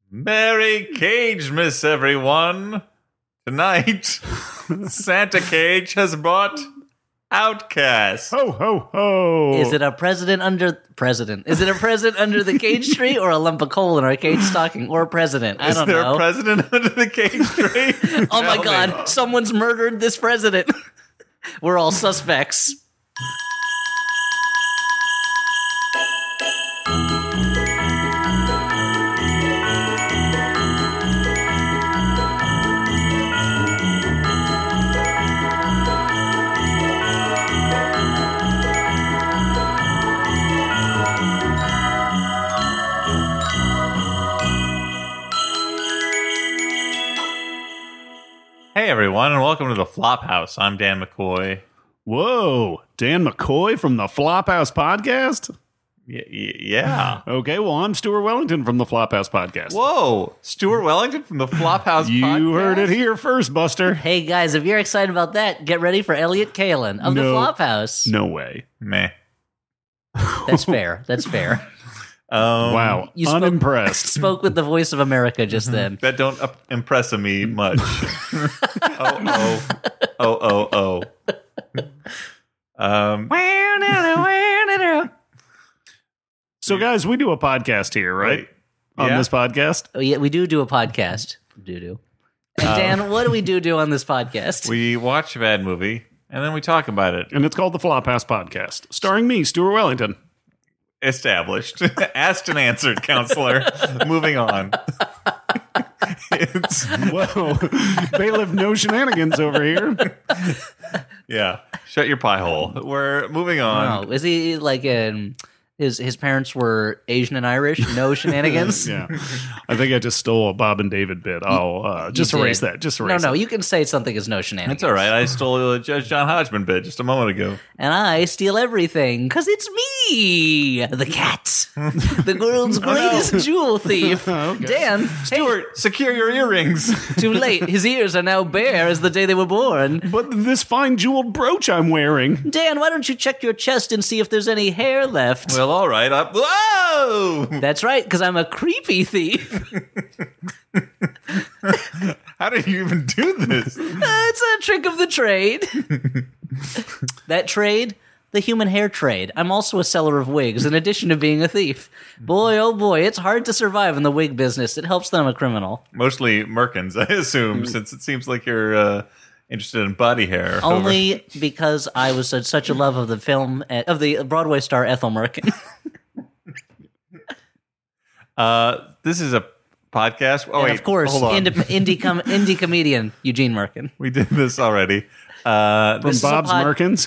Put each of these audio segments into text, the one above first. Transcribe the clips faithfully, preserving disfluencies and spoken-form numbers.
Merry Cagemas, everyone. Tonight, Santa Cage has brought Outcast. Ho, ho, ho. Is it a president under president? Is it a president under the cage tree, or a lump of coal in our cage stocking, or a president? I Is don't there know. a president under the cage tree? Oh my Tell God! me. Someone's murdered this president. We're all suspects. Hey, everyone, and welcome to the Flophouse. I'm Dan McCoy. Whoa, Dan McCoy from the Flophouse Podcast? Y- y- yeah. Okay, well, I'm Stuart Wellington from the Flophouse Podcast. Whoa, Stuart Wellington from the Flophouse You Podcast? heard it here first, Buster. Hey guys, if you're excited about that, get ready for Elliot Kalin of the No. Flophouse. No way. Meh. That's fair. That's fair. Um, Wow, You spoke- unimpressed. Spoke with the voice of America just then. That don't up- impress me much. oh, oh. Oh, oh, oh. Um, So, guys, we do a podcast here, right? On Yeah. this podcast? Oh yeah, we do do a podcast. Do do. And Dan, what do we do do on this podcast? we watch a bad movie, and then we talk about it. And it's called the Flophouse Podcast, starring me, Stuart Wellington. Established. Asked and answered, counselor. Moving on. It's, Whoa, bailiff, no shenanigans over here. yeah. Shut your pie hole. We're moving on. Oh, is he like in his his parents were Asian and Irish? No shenanigans. Yeah, I think I just stole a Bob and David bit. I'll uh, just You erase did. that. Just No, erase no, it. you can say something is no shenanigans. It's all right. I stole a Judge John Hodgman bit just a moment ago. And I steal everything because it's me, the cat, the world's greatest jewel thief. Okay. Dan, Stuart, secure your earrings. too late. His ears are now bare as the day they were born. But this fine jeweled brooch I'm wearing. Dan, why don't you check your chest and see if there's any hair left? Well, all right. I, whoa! That's right, because I'm a creepy thief. How did you even do this? It's a trick of the trade. That trade, the human hair trade. I'm also a seller of wigs, in addition to being a thief. Boy, oh boy, it's hard to survive in the wig business. It helps that I'm a criminal. Mostly Merkins, I assume, since it seems like you're uh, interested in body hair. Only because I was in such a love of the film, uh, of the Broadway star Ethel Merkin. Uh, this is a podcast. Oh, And wait. of course, hold on. indie, indie, com- indie comedian Eugene Merkin. We did this already. Uh, From this, is a Bob's pod- Merkins.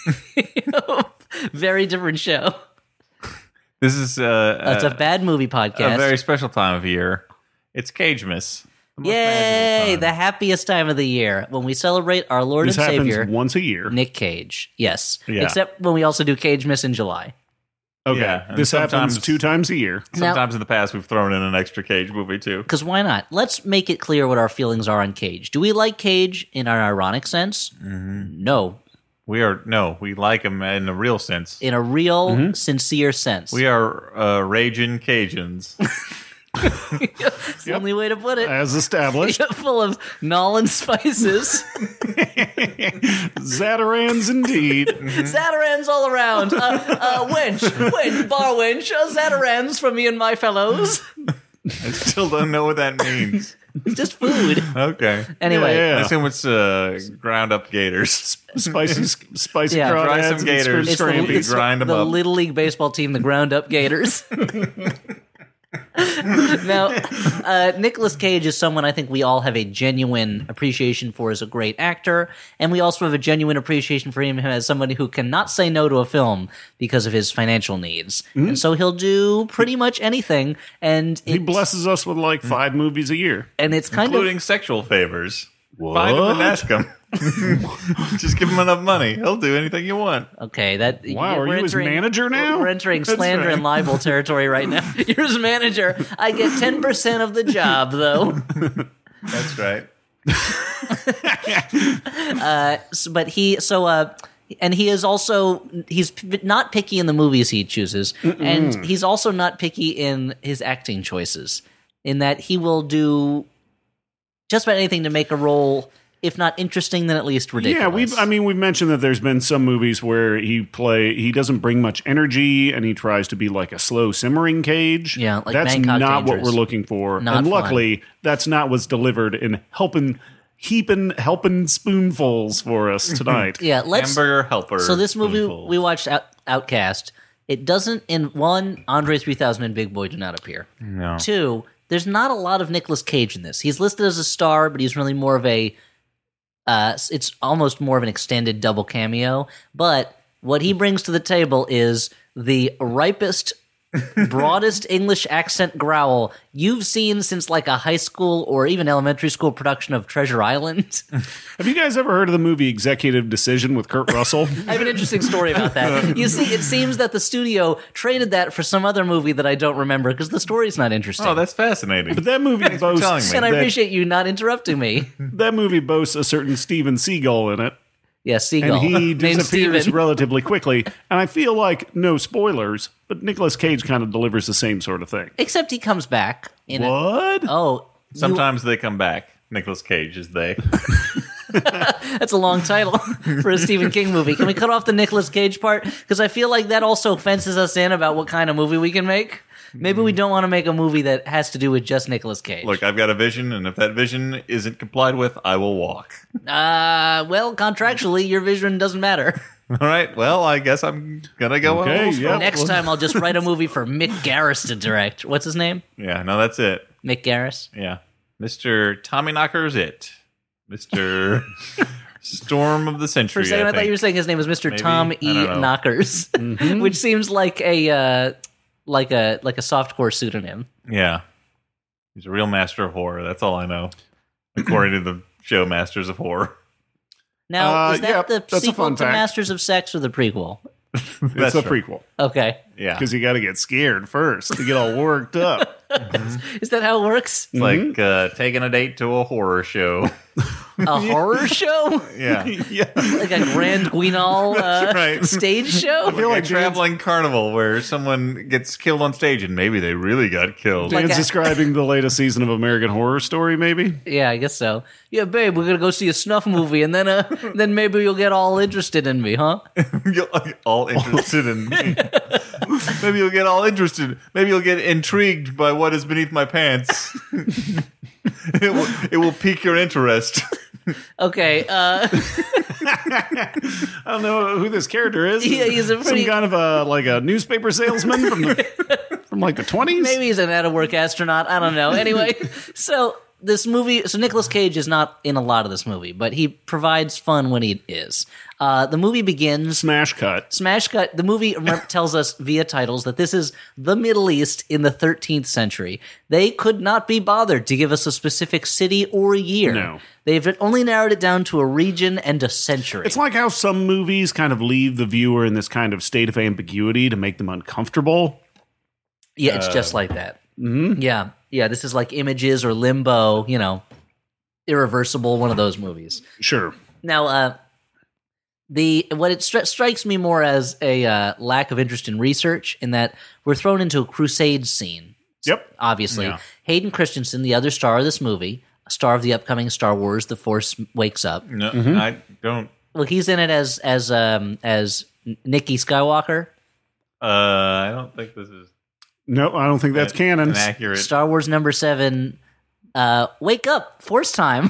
Very different show. this is uh, It's a uh, bad movie podcast. a very special time of year. It's Cagemas. The most Yay! magical The time. happiest time of the year when we celebrate our Lord This and happens Savior, once a year. Nick Cage. Yes. Yeah. Except when we also do Cage Miss in July. Okay, Yeah, and this happens sometimes- two times a year. Sometimes in the past, we've thrown in an extra Cage movie, too. Because why not? Let's make it clear what our feelings are on Cage. Do we like Cage in an ironic sense? Mm-hmm. No. We are, no, we like him in a real sense. In a real, Mm-hmm. sincere sense. We are uh, raging Cajuns. It's the only way to put it. As established. Full of Nolan spices. Zatarans indeed. Zatarans all around. Uh, uh, wench, wench, bar wench, uh, Zatarans for me and my fellows. I still don't know what that means. It's just food. Okay. Anyway, Yeah, I yeah. assume it's uh, ground up gators. Spicy, spicy Yeah. crawdads Try some and gators. it's the, Scrampy, it's grind 'em the up. Little League Baseball team, the Ground Up Gators. Now, uh, Nicolas Cage is someone I think we all have a genuine appreciation for as a great actor, and we also have a genuine appreciation for him as somebody who cannot say no to a film because of his financial needs. Mm-hmm. And so he'll do pretty much anything, and He it's, blesses us with like five movies a year. and it's kind Including of sexual favors. What? Find him and ask him. Just give him enough money. He'll do anything you want. okay. That Wow, we're are you his entering- manager now? We're entering That's slander right. and libel territory right now. You're his manager. I get ten percent of the job, though. That's right. So- but he so uh and he is also he's p- not picky in the movies he chooses, and he's also not picky in his acting choices. in that he will do just about anything to make a role, if not interesting, then at least ridiculous. Yeah, we've. I mean, we've mentioned that there's been some movies where he play he doesn't bring much energy, and he tries to be like a slow simmering Cage. Yeah, like that's Bangkok not Dangerous. what we're looking for. Not and fun. luckily, that's not what's delivered in helping, heaping, helping spoonfuls for us tonight. Yeah, let's. Hamburger helper. So this movie spoonful. we watched, Out, Outcast. It doesn't. In one, Andre three thousand and Big Boy do not appear. No. Two, there's not a lot of Nicolas Cage in this. He's listed as a star, but he's really more of a. Uh, it's almost more of an extended double cameo. But what he brings to the table is the ripest, broadest English accent growl you've seen since like a high school or even elementary school production of Treasure Island. Have you guys ever heard of the movie Executive Decision with Kurt Russell? I have an interesting story about that. You see, it seems that the studio traded that for some other movie that I don't remember because the story's not interesting. Oh, that's fascinating. But that movie Thanks for telling boasts me. and I that, appreciate you not interrupting me. that movie boasts a certain Steven Seagal in it. Yeah, Seagull. And he Named disappears Steven. relatively quickly. And I feel like, no spoilers, but Nicolas Cage kind of delivers the same sort of thing. Except he comes back. In a- What? oh, you- Sometimes they come back. Nicolas Cage is they. that's a long title for a Stephen King movie. Can we cut off the Nicolas Cage part? Because I feel like that also fences us in about what kind of movie we can make. Maybe we don't want to make a movie that has to do with just Nicolas Cage. Look, I've got a vision, and if that vision isn't complied with, I will walk. Uh, well, contractually, your vision doesn't matter. All right. Well, I guess I'm gonna go. Okay, a little yeah. slow. Next time, I'll just write a movie for Mick Garris to direct. What's his name? Yeah. No, that's it. Mick Garris. Yeah, Mister Tommy Knocker's it. Mister Storm of the For Century. a second, I, I thought you think. were saying his name was Mister Maybe. Tom I E. don't know. Knockers, which seems like a uh, like a like a softcore pseudonym. Yeah, he's a real master of horror. That's all I know, according to the show Masters of Horror. Now, Uh, is that yep, the that's a sequel fun to fact. Masters of Sex or the prequel? It's a prequel. Okay, Yeah, Because you got to get scared first to get all worked up. is that how it works? it's like uh, taking a date to a horror show. A horror show, Yeah, Yeah. like a Grand Guignol uh, right. stage show? feel like like a traveling carnival where someone gets killed on stage and maybe they really got killed. Like Dan's a- describing the latest season of American Horror Story, maybe? Yeah, I guess so. Yeah, babe, we're gonna go see a snuff movie, and then uh, then maybe you'll get all interested in me, huh? You'll all interested in me. Maybe you'll get all interested. Maybe you'll get intrigued by what is beneath my pants. it, will, it will pique your interest. Okay, uh, I don't know who this character is. Yeah, he's a pretty- Some kind of a, like a newspaper salesman from the, from like the twenties? maybe he's an out-of-work astronaut. I don't know. Anyway, so this movie, so Nicolas Cage is not in a lot of this movie, but he provides fun when he is. Uh, the movie begins. Smash cut. Smash cut. The movie rem- tells us via titles that this is the Middle East in the thirteenth century. They could not be bothered to give us a specific city or year. No. They've only narrowed it down to a region and a century. It's like how some movies kind of leave the viewer in this kind of state of ambiguity to make them uncomfortable. Yeah, it's just like that. Mm-hmm. Yeah, yeah. This is like Images or Limbo. You know, Irreversible. One of those movies. Sure. Now, uh, the what it stri- strikes me more as a uh, lack of interest in research in that we're thrown into a crusade scene. Yep. Obviously, Yeah. Hayden Christensen, the other star of this movie, a star of the upcoming Star Wars: The Force Wakes Up. No, I don't. Well, he's in it as as um, as Nikki Skywalker. Uh, I don't think this is No, I don't think that's canon. an accurate. Star Wars number seven. Uh, wake up, Force time.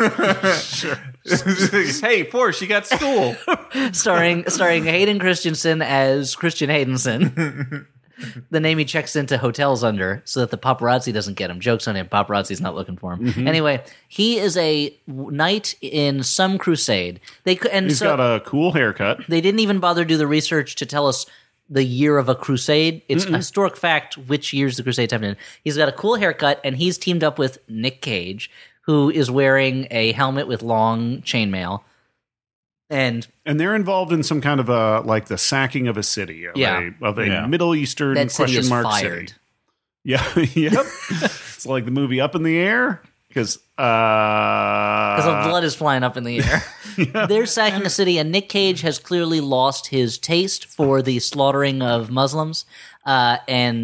Hey, Force, you got school. starring starring Hayden Christensen as Christian Haydenson. The name he checks into hotels under so that the paparazzi doesn't get him. Joke's on him. Paparazzi's not looking for him. Mm-hmm. Anyway, he is a knight in some crusade. They could, and He's so got a cool haircut. they didn't even bother to do the research to tell us the year of a crusade. It's a historic fact which years the crusades happened in. He's got a cool haircut, and he's teamed up with Nick Cage, who is wearing a helmet with long chainmail. And And they're involved in some kind of a, like the sacking of a city, of Yeah. a, of a Yeah. Middle Eastern that city question is mark fired. city. Yeah, yep. It's like the movie Up in the Air, because Because uh, the blood is flying up in the air. They're sacking a city, and Nick Cage has clearly lost his taste for the slaughtering of Muslims. Uh, and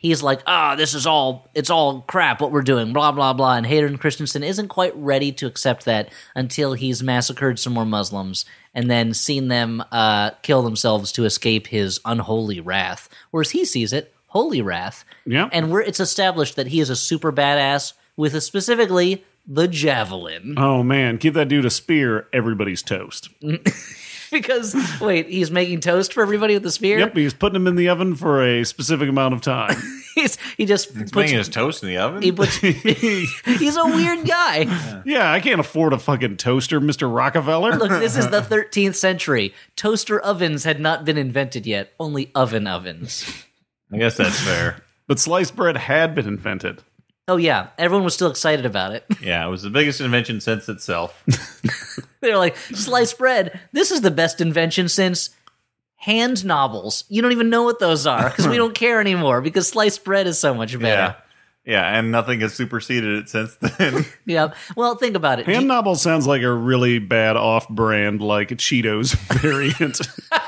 he's like, ah, this is all, it's all crap what we're doing, blah, blah, blah. And Hayden Christensen isn't quite ready to accept that until he's massacred some more Muslims and then seen them uh, kill themselves to escape his unholy wrath. Whereas he sees it, holy wrath. Yeah. And we're, it's established that he is a super badass with a specifically the javelin. Oh, man. Give that dude a spear, everybody's toast. Because, wait, he's making toast for everybody with the spear? Yep, he's putting him in the oven for a specific amount of time. he's, he just He's puts... making his toast in the oven? He puts, he's a weird guy. Yeah, I can't afford a fucking toaster, Mister Rockefeller. Look, this is the thirteenth century. Toaster ovens had not been invented yet. Only oven ovens. I guess that's fair. But sliced bread had been invented. Oh, yeah. Everyone was still excited about it. Yeah, it was the biggest invention since itself. They're like, sliced bread, this is the best invention since hand knobbles. You don't even know what those are because we don't care anymore because sliced bread is so much Yeah. better. Yeah, and nothing has superseded it since then. Yeah. Well, think about it. Hand Do- Nobble sounds like a really bad off-brand, like Cheetos variant.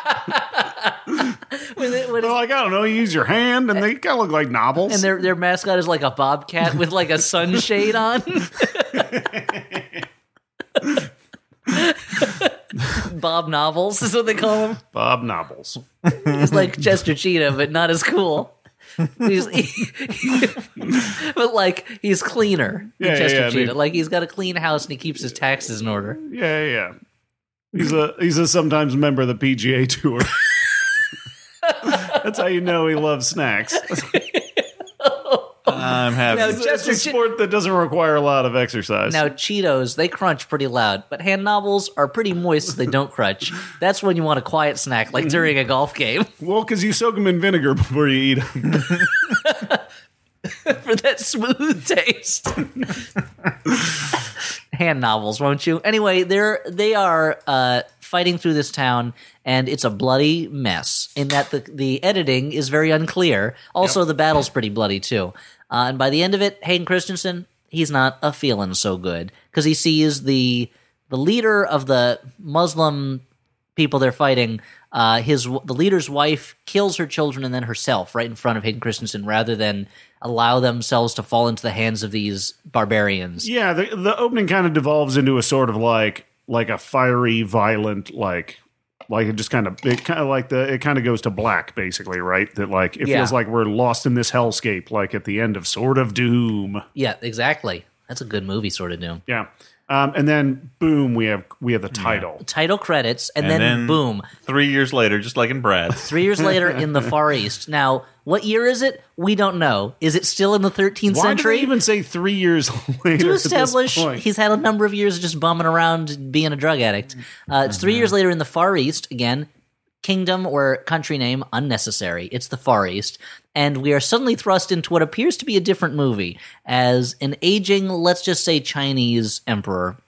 when it- when They're it's- like, I don't know, you use your hand, and they kind of look like knobbles. and their their mascot is like a bobcat with like a sunshade on. Bob Novels is what they call him. Bob Nobbles. He's like Chester Cheetah, but not as cool. He's, he- but like he's cleaner than Yeah, Chester yeah, yeah, Cheetah. they- Like he's got a clean house and he keeps his taxes in order. Yeah, yeah, yeah. He's a he's a sometimes member of the P G A Tour. That's how you know he loves snacks. I'm happy. Now, It's, Chester it's a Che- sport that doesn't require a lot of exercise. Now Cheetos, they crunch pretty loud, but hand knobbles are pretty moist so they don't crunch. That's when you want a quiet snack, like during a golf game. Well, because you soak them in vinegar before you eat them. For that smooth taste. Hand novels, won't you? Anyway, they're they are uh, fighting through this town, and it's a bloody mess. In that the the editing is very unclear. Also, the battle's pretty bloody too. Uh, and by the end of it, Hayden Christensen, he's not a feeling so good because he sees the the leader of the Muslim people they're fighting. Uh, his the leader's wife kills her children and then herself right in front of Hayden Christensen, rather than allow themselves to fall into the hands of these barbarians. Yeah, the the opening kind of devolves into a sort of like like a fiery, violent, like like it just kind of it kind of like the it kind of goes to black basically, right? That like it Yeah. feels like we're lost in this hellscape, like at the end of Sword of Doom. Yeah, exactly. That's a good movie, sort of doom. Yeah, um, and then boom, we have we have the title. Title credits, and, And then, then- boom. Three years later, just like in Brad's. Three years later in the Far East. Now, what year is it? We don't know. Is it still in the thirteenth Why century? do they even say three years later? to at this establish point? he's had a number of years of just bumming around being a drug addict. Uh, it's three years later in the Far East, again, kingdom or country name unnecessary. It's the Far East. And we are suddenly thrust into what appears to be a different movie as an aging, let's just say, Chinese emperor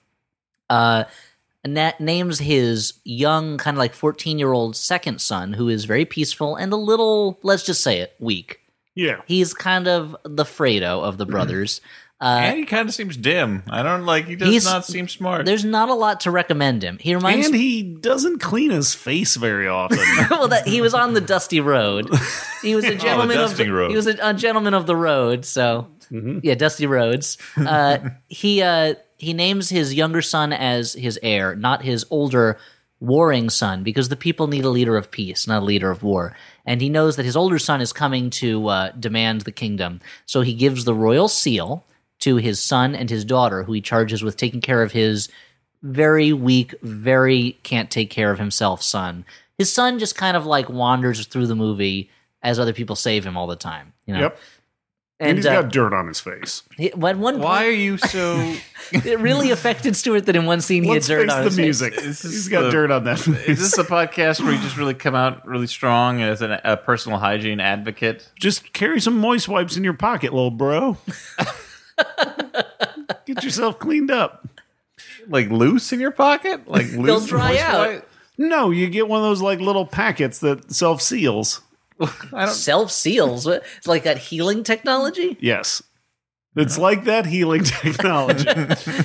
uh, na- names his young, kind of like fourteen-year-old second son, who is very peaceful and a little, let's just say it, weak. Yeah, He's kind of the Fredo of the brothers. Uh, And he kind of seems dim. I don't like. He does He's- not seem smart. There's not a lot to recommend him. He reminds and me. he doesn't clean his face very often. Well, that he was on the dusty road. He was a gentleman of dusting the, road. he was a, a gentleman of the road. So yeah, dusty roads. Uh, he uh, he names his younger son as his heir, not his older warring son, because the people need a leader of peace, not a leader of war. And he knows that his older son is coming to uh, demand the kingdom, so he gives the royal seal to his son and his daughter, who he charges with taking care of his very weak, very can't take care of himself son. His son just kind of like wanders through the movie as other people save him all the time. You know? Yep, and, And he's uh, got dirt on his face. he- at one Why are point, you so? it really affected Stewart that in one scene he Let's had dirt face on the his music. face. This is He's got the- dirt on that face. Is this a podcast where you just really come out really strong as an, a personal hygiene advocate? Just carry some moist wipes in your pocket, little bro. Get yourself cleaned up. Like loose in your pocket? Like loose dry moist out. white? No, you get one of those like little packets that self seals. I don't. Self seals. It's like that healing technology. Yes, it's like that healing technology.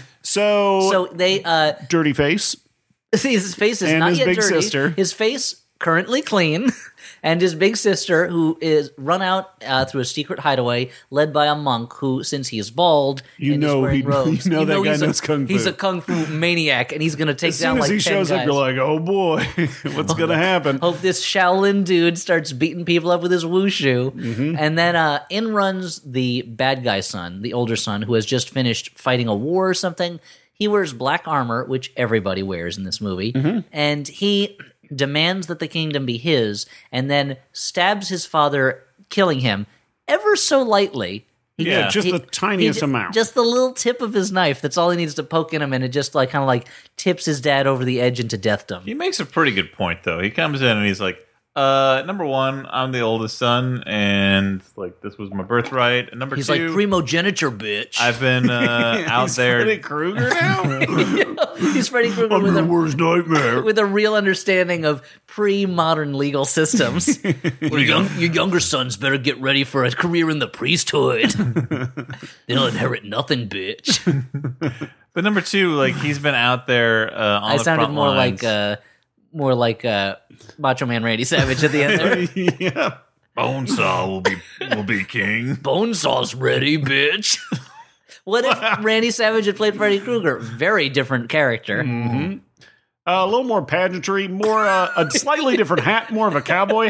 so, So they uh dirty face. see his face is And not his yet big dirty. sister. His face currently clean, and his big sister, who is run out uh, through a secret hideaway led by a monk who, since he is bald You and know is wearing he- robes, you know that guy he's, knows a, kung fu. he's a kung fu maniac, and he's going to take As down soon as like he ten shows guys. up, you're like, oh boy, what's going to happen? Hope this Shaolin dude starts beating people up with his wushu. Mm-hmm. And then uh, in runs the bad guy son, the older son, who has just finished fighting a war or something. He wears black armor, which everybody wears in this movie. Mm-hmm. And he demands that the kingdom be his, and then stabs his father, killing him ever so lightly. He, Yeah, just he- the tiniest he- amount. Just the little tip of his knife. That's all he needs to poke in him, and it just like kind of like tips his dad over the edge into deathdom. He makes a pretty good point, though. He comes in and he's like, uh, number one, I'm the oldest son, and like this was my birthright. And number He's two, like primogeniture, bitch. I've been uh, out He's there. Freddy Krueger now? He's Freddy Krueger with a worst nightmare. with a real understanding of pre-modern legal systems. your, young, your younger sons better get ready for a career in the priesthood. They'll inherit nothing, bitch. But number two, like he's been out there uh, on I the sounded front more lines. like uh, more like uh, Macho Man Randy Savage at the end there. yeah. Bonesaw will be will be king. Bonesaw's ready, bitch. What if Randy Savage had played Freddy Krueger? Very different character. Uh, a little more pageantry, more uh, a slightly different hat, more of a cowboy.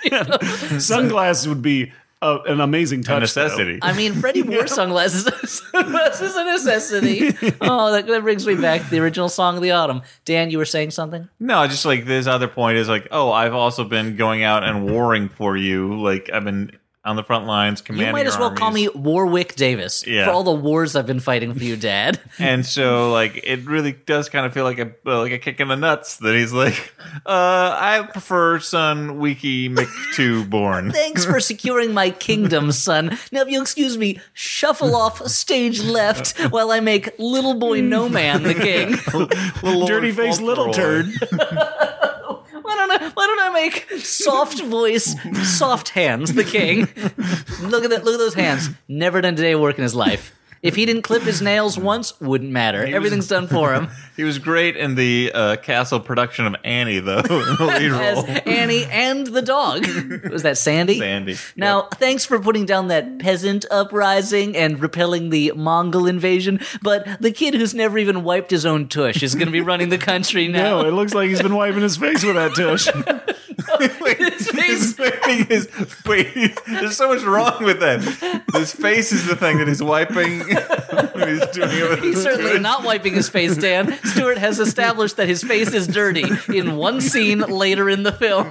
Sunglasses would be uh, an amazing touch. A necessity. I mean, Freddie wore sunglasses. Sunglasses is a necessity. Oh, that, that brings me back to the original Song of the Autumn. Dan, you were saying something? No, just like this other point is like, oh, I've also been going out and warring for you. Like I've been on the front lines, commanding. You might as your well call me armies. Warwick Davis Yeah. for all the wars I've been fighting for you, Dad. And so, like, it really does kind of feel like a uh, like a kick in the nuts that he's like, uh, I prefer son Wiki McTwo born. Thanks for securing my kingdom, son. Now, if you'll excuse me, shuffle off stage left while I make Little Boy No Man the king. Little Dirty Lord faced little Fauntleroy. turd. Why don't I? Why don't I make soft voice, soft hands the king? Look at that! Look at those hands. Never done a day of work in his life. If he didn't clip his nails once, wouldn't matter. was- Everything's done for him. He was great in the uh, Castle production of Annie, though, in the lead As role. Annie and the dog. Was that Sandy? Sandy. Now, thanks for putting down that peasant uprising and repelling the Mongol invasion, but the kid who's never even wiped his own tush is going to be running the country now. No, it looks like he's been wiping his face with that tush. Wait, His face- his face is, wait, there's so much wrong with that. His face is the thing that he's wiping. he's doing it with He's his certainly tush. not wiping his face, Dan. Stewart has established that his face is dirty in one scene later in the film.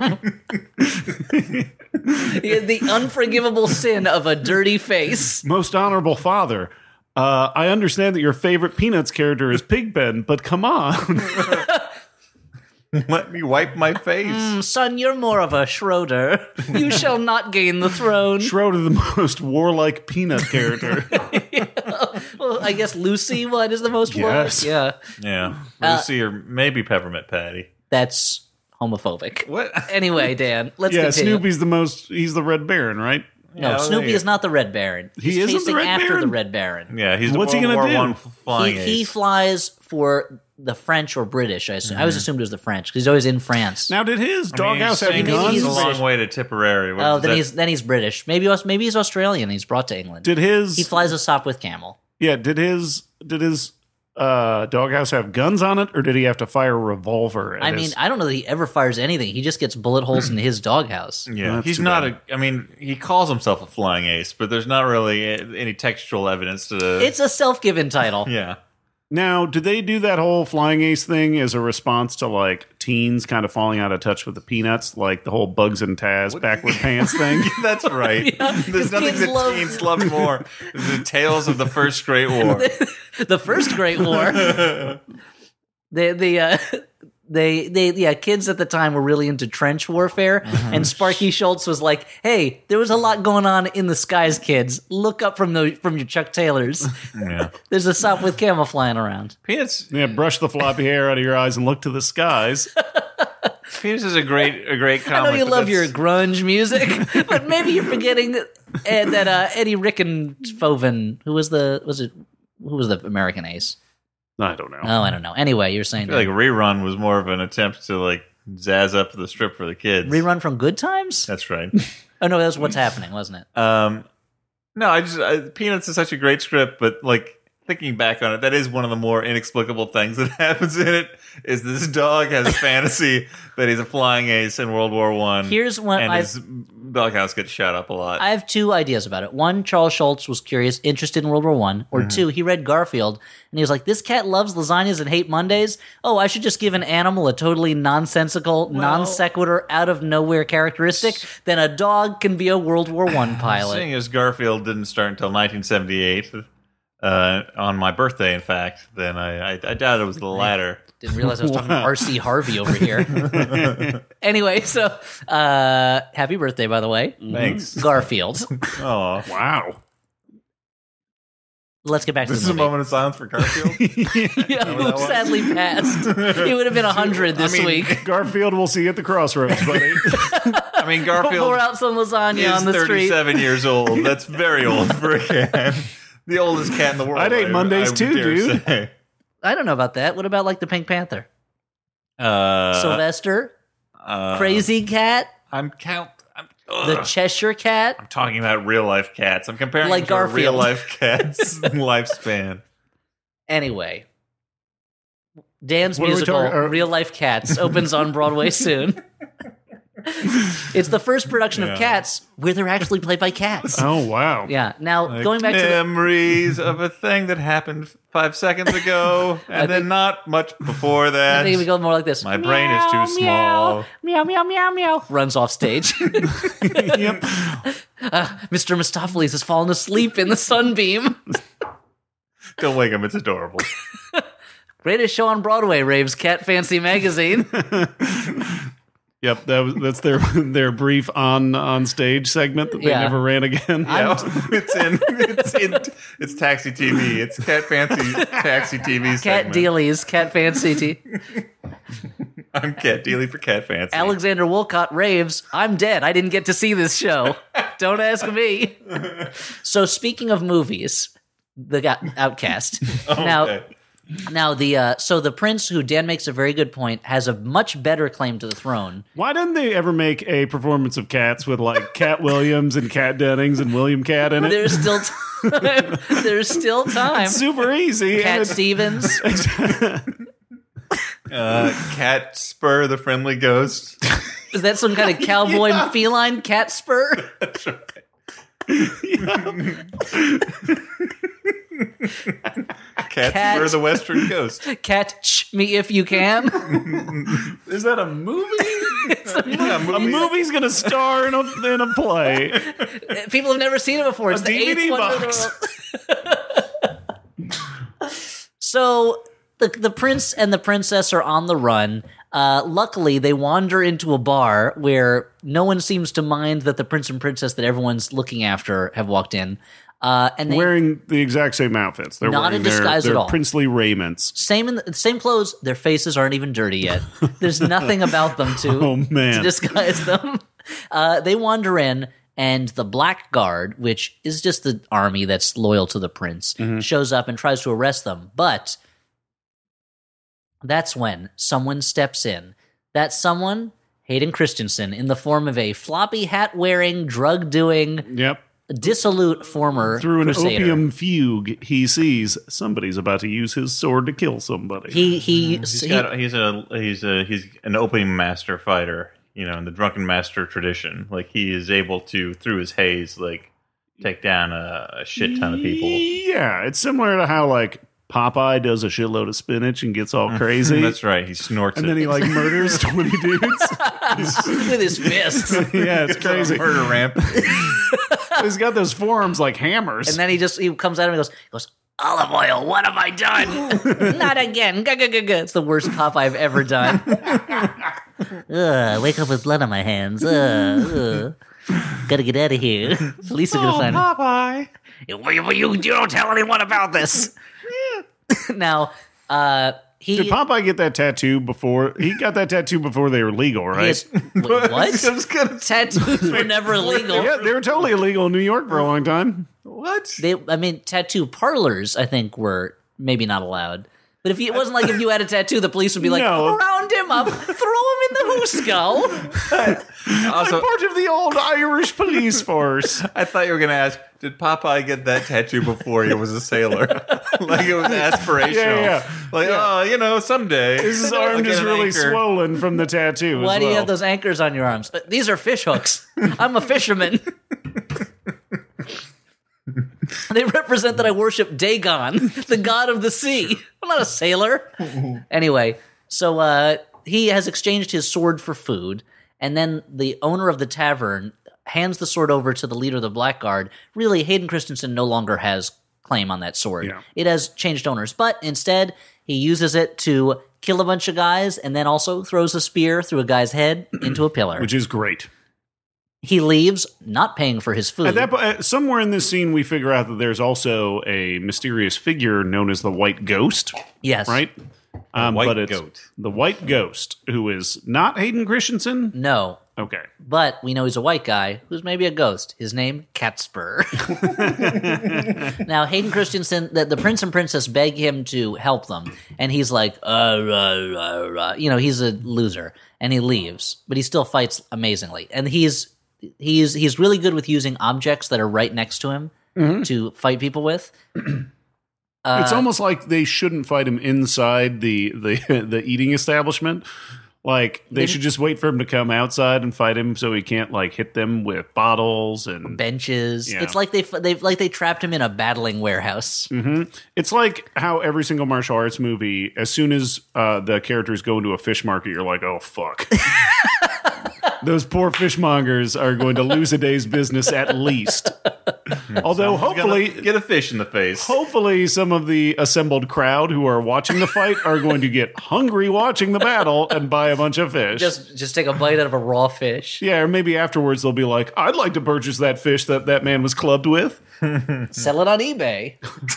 The unforgivable sin of a dirty face. Most honorable father. Uh, I understand that your favorite Peanuts character is Pigpen, but come on. Let me wipe my face. Son, you're more of a Schroeder. You shall not gain the throne. Schroeder, the most warlike Peanut character. Well, I guess Lucy, what, is the most Yes. warlike? Yeah. Yeah, Uh, Lucy or maybe Peppermint Patty. That's homophobic. What? Anyway, Dan, let's Yeah, continue. Snoopy's the most, he's the Red Baron, right? No, Yeah, Snoopy there is not the Red Baron. He's He isn't the chasing Red after Baron? the Red Baron. Yeah, he's the What's he World gonna War do? One flying He, he ace. flies for the French or British, I assume. I always assumed it was the French because he's always in France. Now, did his I mean, doghouse you're have saying Maybe It's he's a guns? British. long way to Tipperary. What Oh, does then that- he's then he's British. Maybe Aus- maybe he's Australian. He's brought to England. Did his He flies a sop with camel. yeah? Did his did his uh, doghouse have guns on it, or did he have to fire a revolver? at I his- mean, I don't know that he ever fires anything. He just gets bullet holes in his doghouse. Yeah, That's he's too not bad. a. I mean, he calls himself a flying ace, but there's not really a- any textual evidence to the. It's a self-given title. yeah. now, did they do that whole flying ace thing as a response to like teens kind of falling out of touch with the Peanuts, like the whole Bugs and Taz backward pants thing? That's right. There's nothing kids that love- teens love more than the tales of the First Great War. The first Great War. the the uh, they they yeah, kids at the time were really into trench warfare, and Sparky Schultz was like, "Hey, there was a lot going on in the skies, kids. Look up from the from your Chuck Taylors. Yeah. There's a sop with camel flying around." Peanuts. Yeah, brush the floppy hair out of your eyes and look to the skies. Peanuts is a great, a great I comic. know you but love your that's- grunge music, but maybe you're forgetting Ed, that uh, Eddie Rickenfoven, who was the was it who was the American ace? I don't know. Oh, I don't know. Anyway, you're saying I feel like Rerun was more of an attempt to like zazz up the strip for the kids. Rerun from Good Times? That's right. Oh, no, that's What's Happening, wasn't it? Um, no, I just I, Peanuts is such a great script, but like thinking back on it, that is one of the more inexplicable things that happens in it. Is this dog has a fantasy that he's a flying ace in World War One? Here's one and I've- his doghouse gets shot up a lot. I have two ideas about it. One, Charles Schultz was curious, interested in World War One. Or Mm-hmm. two, he read Garfield, and he was like, this cat loves lasagnas and hate Mondays. Oh, I should just give an animal a totally nonsensical, non sequitur, out of nowhere characteristic. Then a dog can be a World War One pilot. Seeing as Garfield didn't start until nineteen seventy-eight, uh, on my birthday, in fact, then I, I, I doubt it was the latter. Didn't realize I was talking to R C Harvey over here. Anyway, so uh, happy birthday, by the way. Thanks. Garfield. Oh, Wow. Let's get back to this the is a movie. moment of silence for Garfield. Yeah, that who was? sadly passed. He would have been one hundred this I mean, week. Garfield, we'll see you at the crossroads, buddy. I mean, Garfield Pour out some lasagna is on the street. thirty-seven years old. That's very old for a cat. The oldest cat in the world. I'd hate I- Mondays I too, dare dude. say. I don't know about that. What about like the Pink Panther? Uh, Sylvester? uh, Crazy Cat? I'm count. I'm, The ugh. Cheshire Cat? I'm talking about real life cats. I'm comparing Like them to a Garfield. real life cat's lifespan. Anyway. Dan's What are we musical, talking- uh, Real Life Cats, opens on Broadway soon. It's the first production Yeah. of Cats where they're actually played by cats. Oh, wow. Yeah. Now, Like going back to the, memories of a thing that happened five seconds ago, and then think- not much before that. I think we go more like this. My brain is too Meow, small. Meow, meow, meow, meow. Runs off stage. Yep. Mister Mistopheles has fallen asleep in the sunbeam. Don't wake him. It's adorable. Greatest show on Broadway, raves Cat Fancy Magazine. Yep, that was that's their their brief on on stage segment that they Yeah. never ran again. Yeah, it's in. It's in. It's Taxi T V. It's Cat Fancy Taxi T V. Cat segment. Dealies, Cat Fancy. T- I'm Cat Dealy for Cat Fancy. Alexander Wolcott raves, I'm dead. I didn't get to see this show. Don't ask me. So speaking of movies, the ga- Outcast. Now, Okay. now the uh, so the prince, who Dan makes a very good point, has a much better claim to the throne. Why didn't they ever make a performance of Cats with like Cat Williams and Cat Dennings and William Cat in it? There's still time. There's still time. Super easy. Cat and it's- Stevens. Uh, Cat Spur, the friendly ghost. Is that some kind of cowboy feline cat spur? Cat, Cat- Spur, the western ghost. Catch me if you can. Is that a movie? Yeah, A movies. movie's gonna star in a in a play. People have never seen it before. It's A the D V D eighth wonder of the world. So the the prince and the princess are on the run. Uh, luckily, they wander into a bar where no one seems to mind that the prince and princess that everyone's looking after have walked in. Uh, and they Wearing the exact same outfits. They're Not wearing in their, disguise their at all. princely raiments. same in the same clothes. Their faces aren't even dirty yet. There's nothing about them to, Oh, man. to disguise them. Uh, they wander in, and the Black Guard, which is just the army that's loyal to the prince, Mm-hmm. shows up and tries to arrest them. But that's when someone steps in. That someone, Hayden Christensen, in the form of a floppy hat wearing, drug doing, Yep. dissolute former Through an crusader. opium fugue, he sees somebody's about to use his sword to kill somebody. He he, He's he got. He's a. He's a. He's an opium master fighter. You know, in the drunken master tradition, like he is able to, through his haze, like take down a, a shit ton of people. Yeah, it's similar to how like Popeye does a shitload of spinach and gets all crazy. That's right. He snorts And it. then he like murders twenty dudes. with his fists. Yeah, it's Gets on a crazy. murder ramp. He's got those forearms like hammers. And then he just he comes out and he goes, he goes, olive oil, what have I done? Not again. Gah, gah, gah, gah. It's the worst pop I've ever done. Ugh, wake up with blood on my hands. Ugh, ugh. Gotta get out of here. Police are gonna find me. Popeye. You, you, you don't tell anyone about this. Now, uh, he, Did Popeye get that tattoo before? He got that tattoo before they were legal, he right? has, wait, I what? was gonna say, Tattoos were never illegal. Yeah, they were totally illegal in New York for a long time. what? They, I mean, tattoo parlors, I think, were maybe not allowed. But if you, it wasn't like if you had a tattoo, the police would be like, No. round him up, throw him in the hooskull. Also, I'm part of the old Irish police force. I thought you were going to ask, did Popeye get that tattoo before he was a sailor? Like it was aspirational. Yeah, yeah. Like, Yeah. oh, you know, someday. His I'll arm get is an really anchor. swollen from the tattoo. Why as do you well. have those anchors on your arms? Uh, These are fish hooks. I'm a fisherman. They represent that I worship Dagon, the god of the sea. I'm not a sailor. Anyway, so uh, he has exchanged his sword for food, and then the owner of the tavern hands the sword over to the leader of the Blackguard. Really, Hayden Christensen no longer has claim on that sword. Yeah. It has changed owners, but instead he uses it to kill a bunch of guys and then also throws a spear through a guy's head into a pillar. Which is great. He leaves, not paying for his food. At that point, uh, somewhere in this scene, we figure out that there's also a mysterious figure known as the White Ghost, yes. right? Um, White but it's Goat. the White Ghost, who is not Hayden Christensen. No. Okay. But we know he's a white guy who's maybe a ghost. His name, Catspur. Now, Hayden Christensen, the, the prince and princess beg him to help them. And he's like, uh, rah, rah, rah. You know, he's a loser. And he leaves. But he still fights amazingly. And he's he's he's really good with using objects that are right next to him to fight people with. It's almost like they shouldn't fight him inside the the, the eating establishment. Like they should just wait for him to come outside and fight him, so he can't like hit them with bottles and. Benches. Yeah. It's like they they like they trapped him in a battling warehouse. It's like how every single martial arts movie, as soon as uh, the characters go into a fish market, you're like, oh fuck. Those poor fishmongers are going to lose a day's business at least. Although hopefully, Gonna get a fish in the face. hopefully, some of the assembled crowd who are watching the fight are going to get hungry watching the battle and buy a bunch of fish. Just just take a bite out of a raw fish. yeah, or maybe afterwards they'll be like, "I'd like to purchase that fish that that man was clubbed with." Sell it on eBay.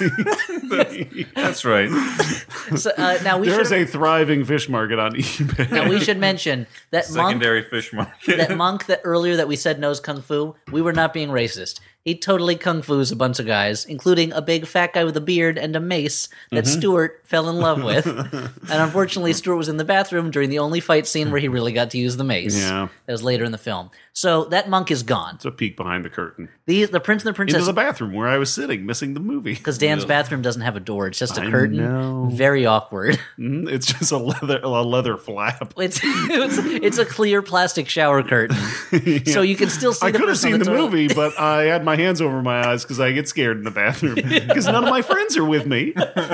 That's right. So, uh, now we There's should a thriving fish market on eBay. now we should mention that monk Secondary fish market. that monk that earlier that we said knows kung fu. We were not being racist. He totally kung fu's a bunch of guys, including a big fat guy with a beard and a mace that Stuart fell in love with. And unfortunately, Stuart was in the bathroom during the only fight scene where he really got to use the mace. Yeah. That was later in the film. So that monk is gone. It's a peek behind the curtain The the prince and the into princess. the bathroom where I was sitting, missing the movie. Because Dan's bathroom doesn't have a door; it's just a I curtain. know. Very awkward. Mhm, It's just a leather a leather flap. It's it's, it's a clear plastic shower curtain, so you can still see. I the could have person seen on the toilet. movie, but I had my hands over my eyes because I get scared in the bathroom because none of my friends are with me.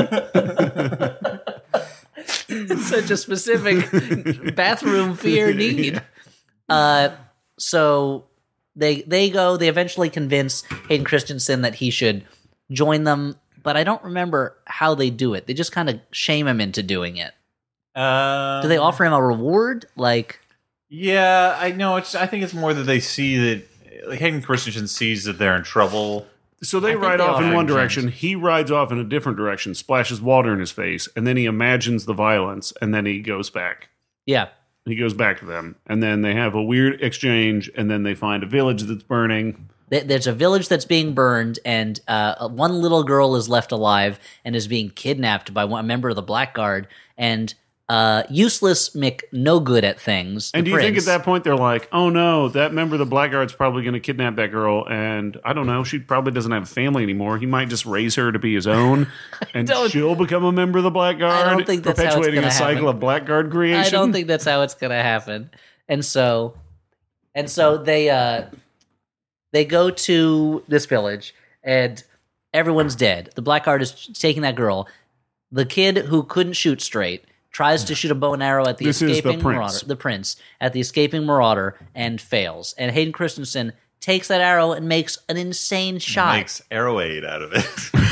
Such a specific bathroom fear need. Uh, so they they go. They eventually convince Hayden Christensen that he should join them, but I don't remember how they do it. They just kind of shame him into doing it. Um, Do they offer him a reward? Like, Yeah, I know. It's. I think it's more that they see that like Hayden Christensen sees that they're in trouble. So they think ride they off in are one James. direction. He rides off in a different direction, splashes water in his face, and then he imagines the violence, and then he goes back. yeah, He goes back to them, and then they have a weird exchange, and then they find a village that's burning. Th- there's a village that's being burned, and uh, one little girl is left alive and is being kidnapped by one, a member of the Blackguard. And uh, useless Mick, no good at things. And the do you think prince- at that point they're like, oh no, that member of the Blackguard's probably going to kidnap that girl, and I don't know, she probably doesn't have a family anymore. He might just raise her to be his own, and don't- she'll become a member of the Blackguard, I don't think that's how it's perpetuating gonna a cycle happen. of Blackguard creation? I don't think that's how it's going to happen. And so, and so they uh, they go to this village, and everyone's dead. The Blackguard is taking that girl. The kid who couldn't shoot straight tries to shoot a bow and arrow at the This is the escaping prince. marauder, the prince, at the escaping marauder, and fails. And Hayden Christensen takes that arrow and makes an insane shot. Makes Arrowade out of it.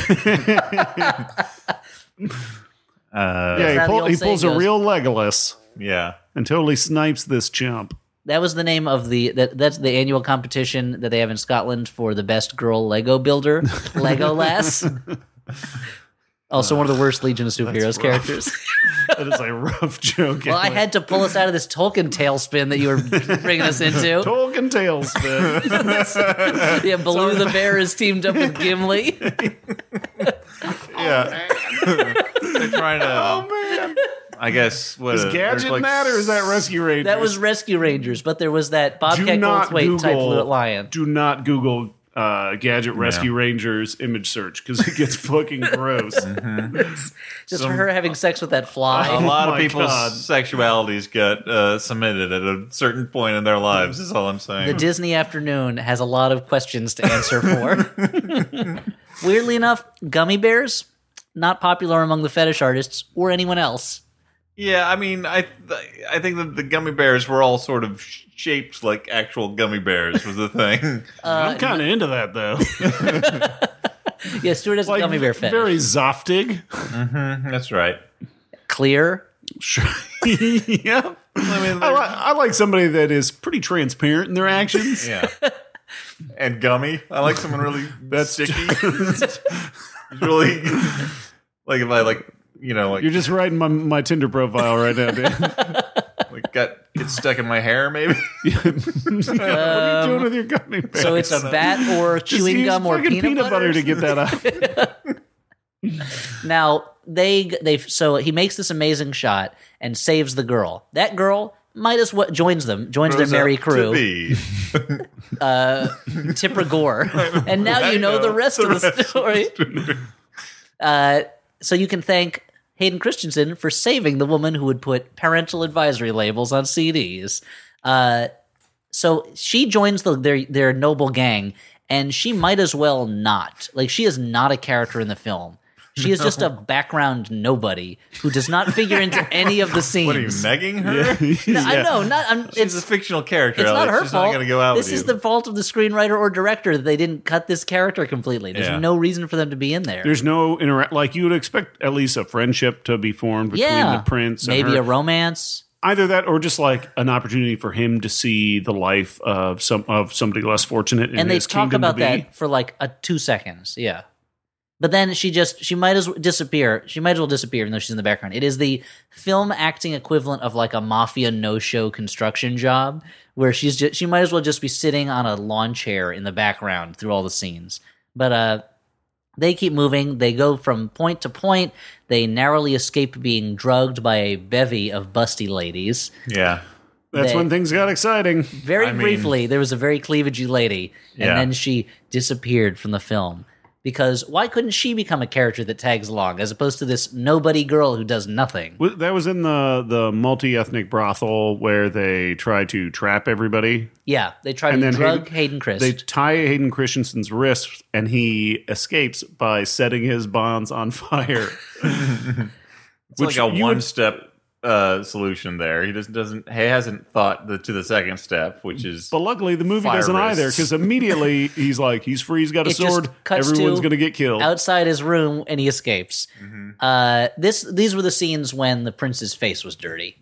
uh, Yeah, That's he, how the pull, old he saying pulls a goes. real Legolas yeah. and totally snipes this chump. That was the name of the that that's the annual competition that they have in Scotland for the best girl Lego builder, Legolas. Also, one of the worst Legion of Superheroes rough. characters. That is a rough joke. Well, I had to pull us out of this Tolkien tailspin that you were bringing us into. Tolkien tailspin. Yeah, Baloo the bear is teamed up with Gimli. Yeah. They're trying to. Oh man, I guess what is uh, there's Gadget like in that, or is that Rescue Rangers? That was Rescue Rangers, but there was that Do Bobcat not Goldthwait type Google- Fluid Lion. Do not Google uh, Gadget Rescue Yeah. Rangers image search because it gets fucking gross. Just Some- her having sex with that fly. a lot Oh of my people's God. sexualities got uh, submitted at a certain point in their lives. Is all I'm saying. The Disney afternoon has a lot of questions to answer for. Weirdly enough, gummy bears, not popular among the fetish artists or anyone else. Yeah, I mean, I th- I think that the gummy bears were all sort of shaped like actual gummy bears was the thing. I'm kind of into that though. Yeah, Stuart has a Like gummy bear fetish. very Zoftig. That's right. Clear. Sure. Yeah. I mean, I, li- I like somebody that is pretty transparent in their actions. yeah. And gummy. I like someone really That's sticky. really like if I like you know like You're just writing my, my Tinder profile right now, Dan. like got get stuck in my hair maybe. What are you doing with your gummy bears? So it's a bat or Just chewing use gum or fucking peanut, butter. to get that out. Now they they so he makes this amazing shot and saves the girl. That girl might as well joins them, joins Grows their merry up to crew. be. Tipper Gore. And now I you know, know the rest the of the rest story. Uh, so you can thank Hayden Christensen for saving the woman who would put parental advisory labels on C Ds. Uh, so she joins the, their their noble gang, and she might as well not. Like, she is not a character in the film. She is just a background nobody who does not figure into any of the scenes. What are you negging her? No, I know, not. I'm, She's it's a fictional character. it's not Alex. her She's fault. not going to go out this with is you. the fault of the screenwriter or director that they didn't cut this character completely. There's Yeah. no reason for them to be in there. There's no interact. Like you would expect at least a friendship to be formed between yeah, the prince and maybe her. a romance. Either that or just like an opportunity for him to see the life of some of somebody less fortunate in And they his talk kingdom about to be. that for like a two seconds. Yeah. But then she just, she might as well disappear. She might as well disappear even though she's in the background. It is the film acting equivalent of like a mafia no-show construction job where she's just, she might as well just be sitting on a lawn chair in the background through all the scenes. But uh, they keep moving. They go from point to point. They narrowly escape being drugged by a bevy of busty ladies. yeah. That's they- when things got exciting. Very I mean- briefly, there was a very cleavagey lady, and Yeah. then she disappeared from the film. Because why couldn't she become a character that tags along as opposed to this nobody girl who does nothing? Wa- That was in the the multi ethnic brothel where they try to trap everybody. Yeah, they try And to then drug Hayden- Hayden, Christ. They tie Hayden Christensen's wrists, and he escapes by setting his bonds on fire. It's Which like a you would- one-step uh, solution there. He just doesn't. He hasn't thought the, to the second step, which is. But luckily, the movie Fire doesn't either wrists. because immediately he's like, he's free, he's got a It just sword, cuts everyone's to going to get killed. outside his room, and he escapes. Mm-hmm. Uh, this these were the scenes when the prince's face was dirty.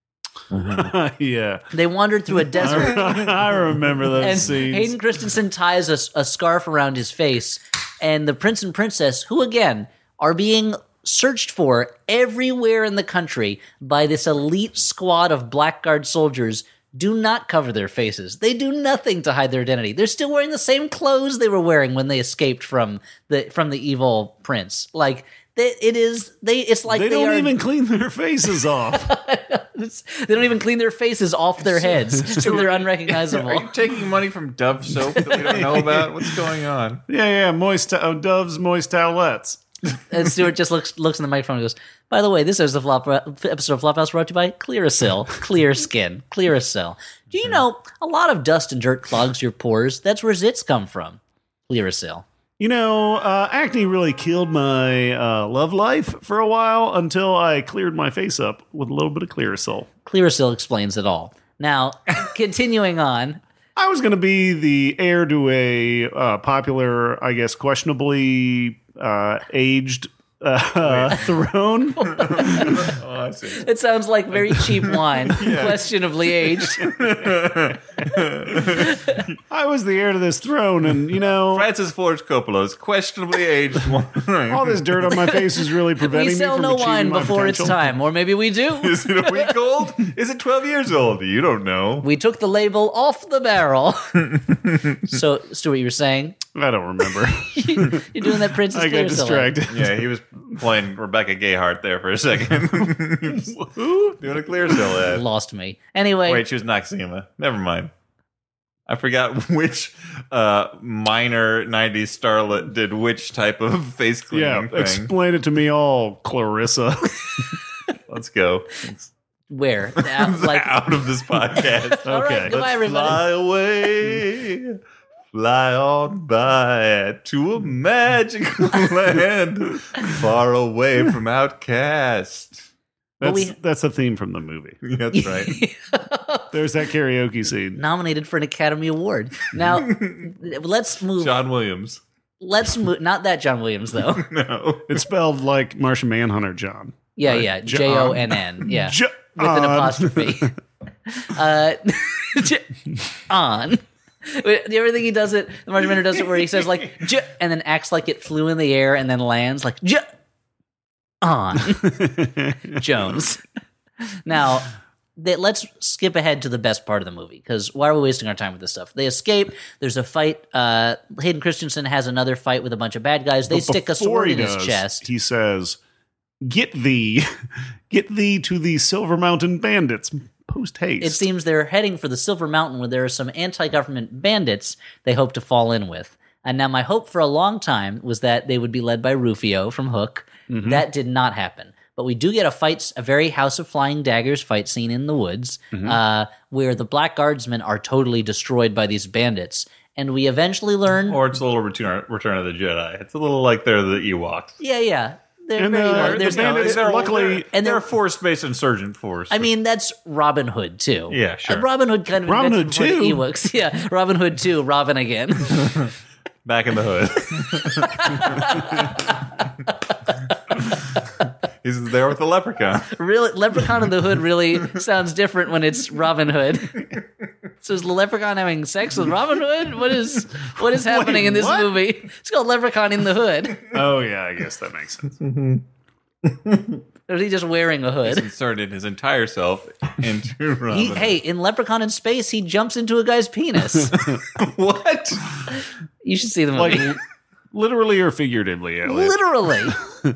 Yeah. They wandered through a desert. I remember those And scenes. Hayden Christensen ties a, a scarf around his face, and the prince and princess, who again are being searched for everywhere in the country by this elite squad of blackguard soldiers, do not cover their faces. They do nothing to hide their identity. They're still wearing the same clothes they were wearing when they escaped from the from the evil prince. Like they, it is, they. It's like they, they, don't are, even clean their faces off. They don't even clean their faces off their heads, so they're unrecognizable. Are you taking money from Dove soap that we don't know about? What's going on? Yeah, yeah, moist uh, Dove's moist towelettes. And Stuart just looks looks in the microphone and goes, "By the way, this is the flop episode of Flophouse brought to you by Clearasil. Clear skin. Clearasil. Do you know a lot of dust and dirt clogs your pores? That's where zits come from. Clearasil. You know, uh, acne really killed my uh, love life for a while until I cleared my face up with a little bit of Clearasil. Clearasil explains it all. Now, continuing on, I was going to be the heir to a uh, popular, I guess, questionably uh, aged uh, throne. Oh, I see. it sounds like very cheap wine, questionably aged. I was the heir to this throne, and you know, Francis Ford Coppola's questionably aged wine. all this dirt on my face is really preventing We me sell from no achieving wine my before it's potential. time, or maybe we do. Is it a week old? Is it twelve years old? You don't know. We took the label off the barrel. So, Stuart, you were saying? I don't remember. You're doing that Princess I Claire get solo. distracted. Yeah, he was playing Rebecca Gayheart there for a second. Doing a clear still ad. Lost me. Anyway, Wait, she was Noxema. Never mind. I forgot which uh, minor nineties starlet did which type of face cleaning Yeah, thing. explain it to me all, Clarissa. Let's go. It's where? Out, like, out of this podcast. all right, Okay. goodbye, Let's everybody. fly away. Fly on by to a magical land far away from Outcast. That's, we- that's a theme from the movie. That's right. There's that karaoke scene. Nominated for an Academy Award. Now, let's move. John Williams. Let's move. Not that John Williams, though. No. It's spelled like Martian Manhunter John. Yeah, Right. yeah. John. J O N N. Yeah. John. With an apostrophe. uh, on. Everything he does it, the Martian Manhunter does it where he says like J, and then acts like it flew in the air and then lands like J on Jones. Now, they, let's skip ahead to the best part of the movie because why are we wasting our time with this stuff? They escape. There's a fight. Uh, Hayden Christensen has another fight with a bunch of bad guys. They But stick a before sword he in his does, chest. He says, "Get thee, get thee to the Silver Mountain Bandits post haste." It seems they're heading for the Silver Mountain where there are some anti-government bandits they hope to fall in with. And now my hope for a long time was that they would be led by Rufio from Hook. Mm-hmm. That did not happen. But we do get a fight, a very House of Flying Daggers fight scene in the woods Mm-hmm. uh, where the Black Guardsmen are totally destroyed by these bandits. And we eventually learn... Or it's a little Return, Return of the Jedi. It's a little like they're the Ewoks. yeah, yeah. They're And, very, uh, they're, the they're- bandits- they're, luckily- they're, and they're they're- a force-based insurgent force. I mean, that's Robin Hood, too. Yeah, sure. Uh, Robin Hood kind of Robin invented Hood before the two? Ewoks. Yeah, Robin Hood two, Robin again. Back in the hood. He's there with the leprechaun. Really, Leprechaun in the Hood really sounds different when it's Robin Hood. So is the Leprechaun having sex with Robin Hood? What is what is happening in this what? movie? It's called Leprechaun in the Hood. Oh yeah, I guess that makes sense. Or is he just wearing a hood? Inserted his entire self into Robin. He, hey, in Leprechaun in Space, he jumps into a guy's penis. What? You should see the movie. Like literally or figuratively, Elliot? Literally.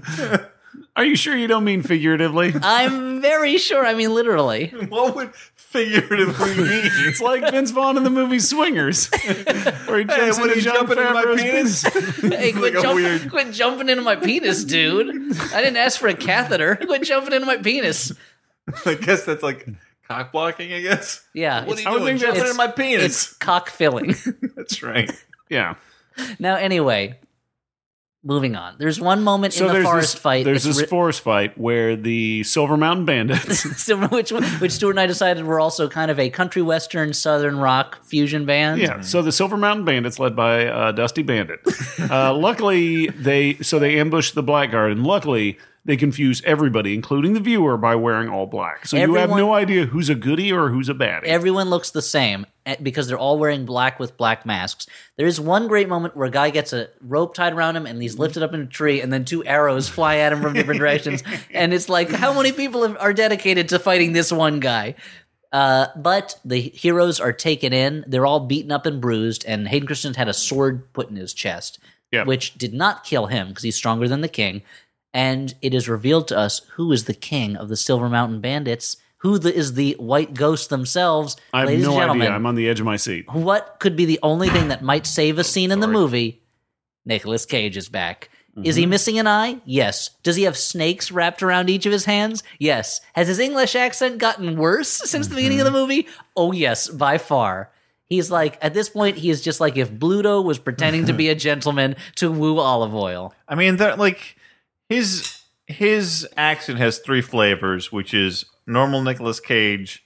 Are you sure you don't mean figuratively? I'm very sure I mean literally. What would figuratively mean? It's like Vince Vaughn in the movie Swingers, where he jumps what, into he's John jumping into my Favreau's penis? Hey, quit, like a jump- weird- quit jumping into my penis, dude. I didn't ask for a catheter. Quit jumping into my penis. I guess that's like cock blocking, I guess. Yeah. What it's- are you I would doing? think Jumping that's- in my penis. It's cock filling. That's right. Yeah. Now, anyway, moving on. There's one moment So in the there's forest this, fight. There's it's this ri- forest fight where the Silver Mountain Bandits. so which, which Stuart and I decided were also kind of a country western southern rock fusion band. Yeah, so the Silver Mountain Bandits, led by uh, Dusty Bandit. Uh, luckily, they so they ambush the Blackguard, and luckily they confuse everybody, including the viewer, by wearing all black. So you have Everyone- no idea who's a goodie or who's a baddie. Everyone looks the same eh, because they're all wearing black with black masks. There is one great moment where a guy gets a rope tied around him and he's lifted up in a tree, and then two arrows fly at him from different directions. And it's like, how many people have- are dedicated to fighting this one guy? Uh, but the heroes are taken in. They're all beaten up and bruised, and Hayden Christensen had a sword put in his chest, Yep. which did not kill him because he's stronger than the king. And it is revealed to us who is the king of the Silver Mountain Bandits, who the, is the white ghosts themselves. I have Ladies no and gentlemen, idea. I'm on the edge of my seat. what could be the only thing that might save a scene in the Sorry. movie? Nicolas Cage is back. Is he missing an eye? Yes. Does he have snakes wrapped around each of his hands? Yes. Has his English accent gotten worse since the beginning of the movie? Oh, yes, by far. He's like, at this point, he is just like if Bluto was pretending to be a gentleman to woo olive oil. I mean, they're like his his accent has three flavors, which is normal Nicolas Cage,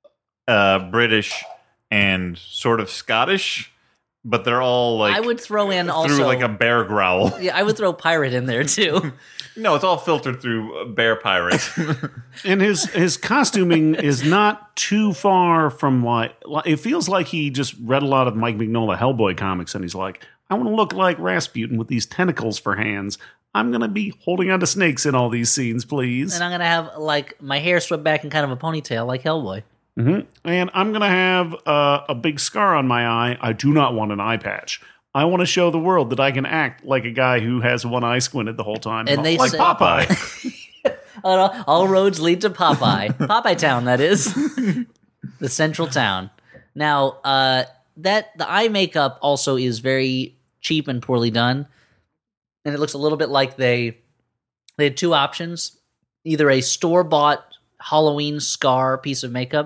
uh, British, and sort of Scottish. But they're all like I would throw in through also. like a bear growl. yeah, I would throw pirate in there too. No, it's all filtered through a bear pirate. And his his costuming is not too far from like it feels like he just read a lot of Mike Mignola Hellboy comics, and he's like, I want to look like Rasputin with these tentacles for hands. I'm gonna be holding onto snakes in all these scenes, please. And I'm gonna have like my hair swept back in kind of a ponytail like Hellboy. And I'm gonna have uh, a big scar on my eye. I do not want an eye patch. I want to show the world that I can act like a guy who has one eye squinted the whole time. And they like said- Popeye. all, all roads lead to Popeye. Popeye Town, that is. The central town. Now, uh, that the eye makeup also is very cheap and poorly done. And it looks a little bit like they they had two options. Either a store-bought Halloween scar piece of makeup,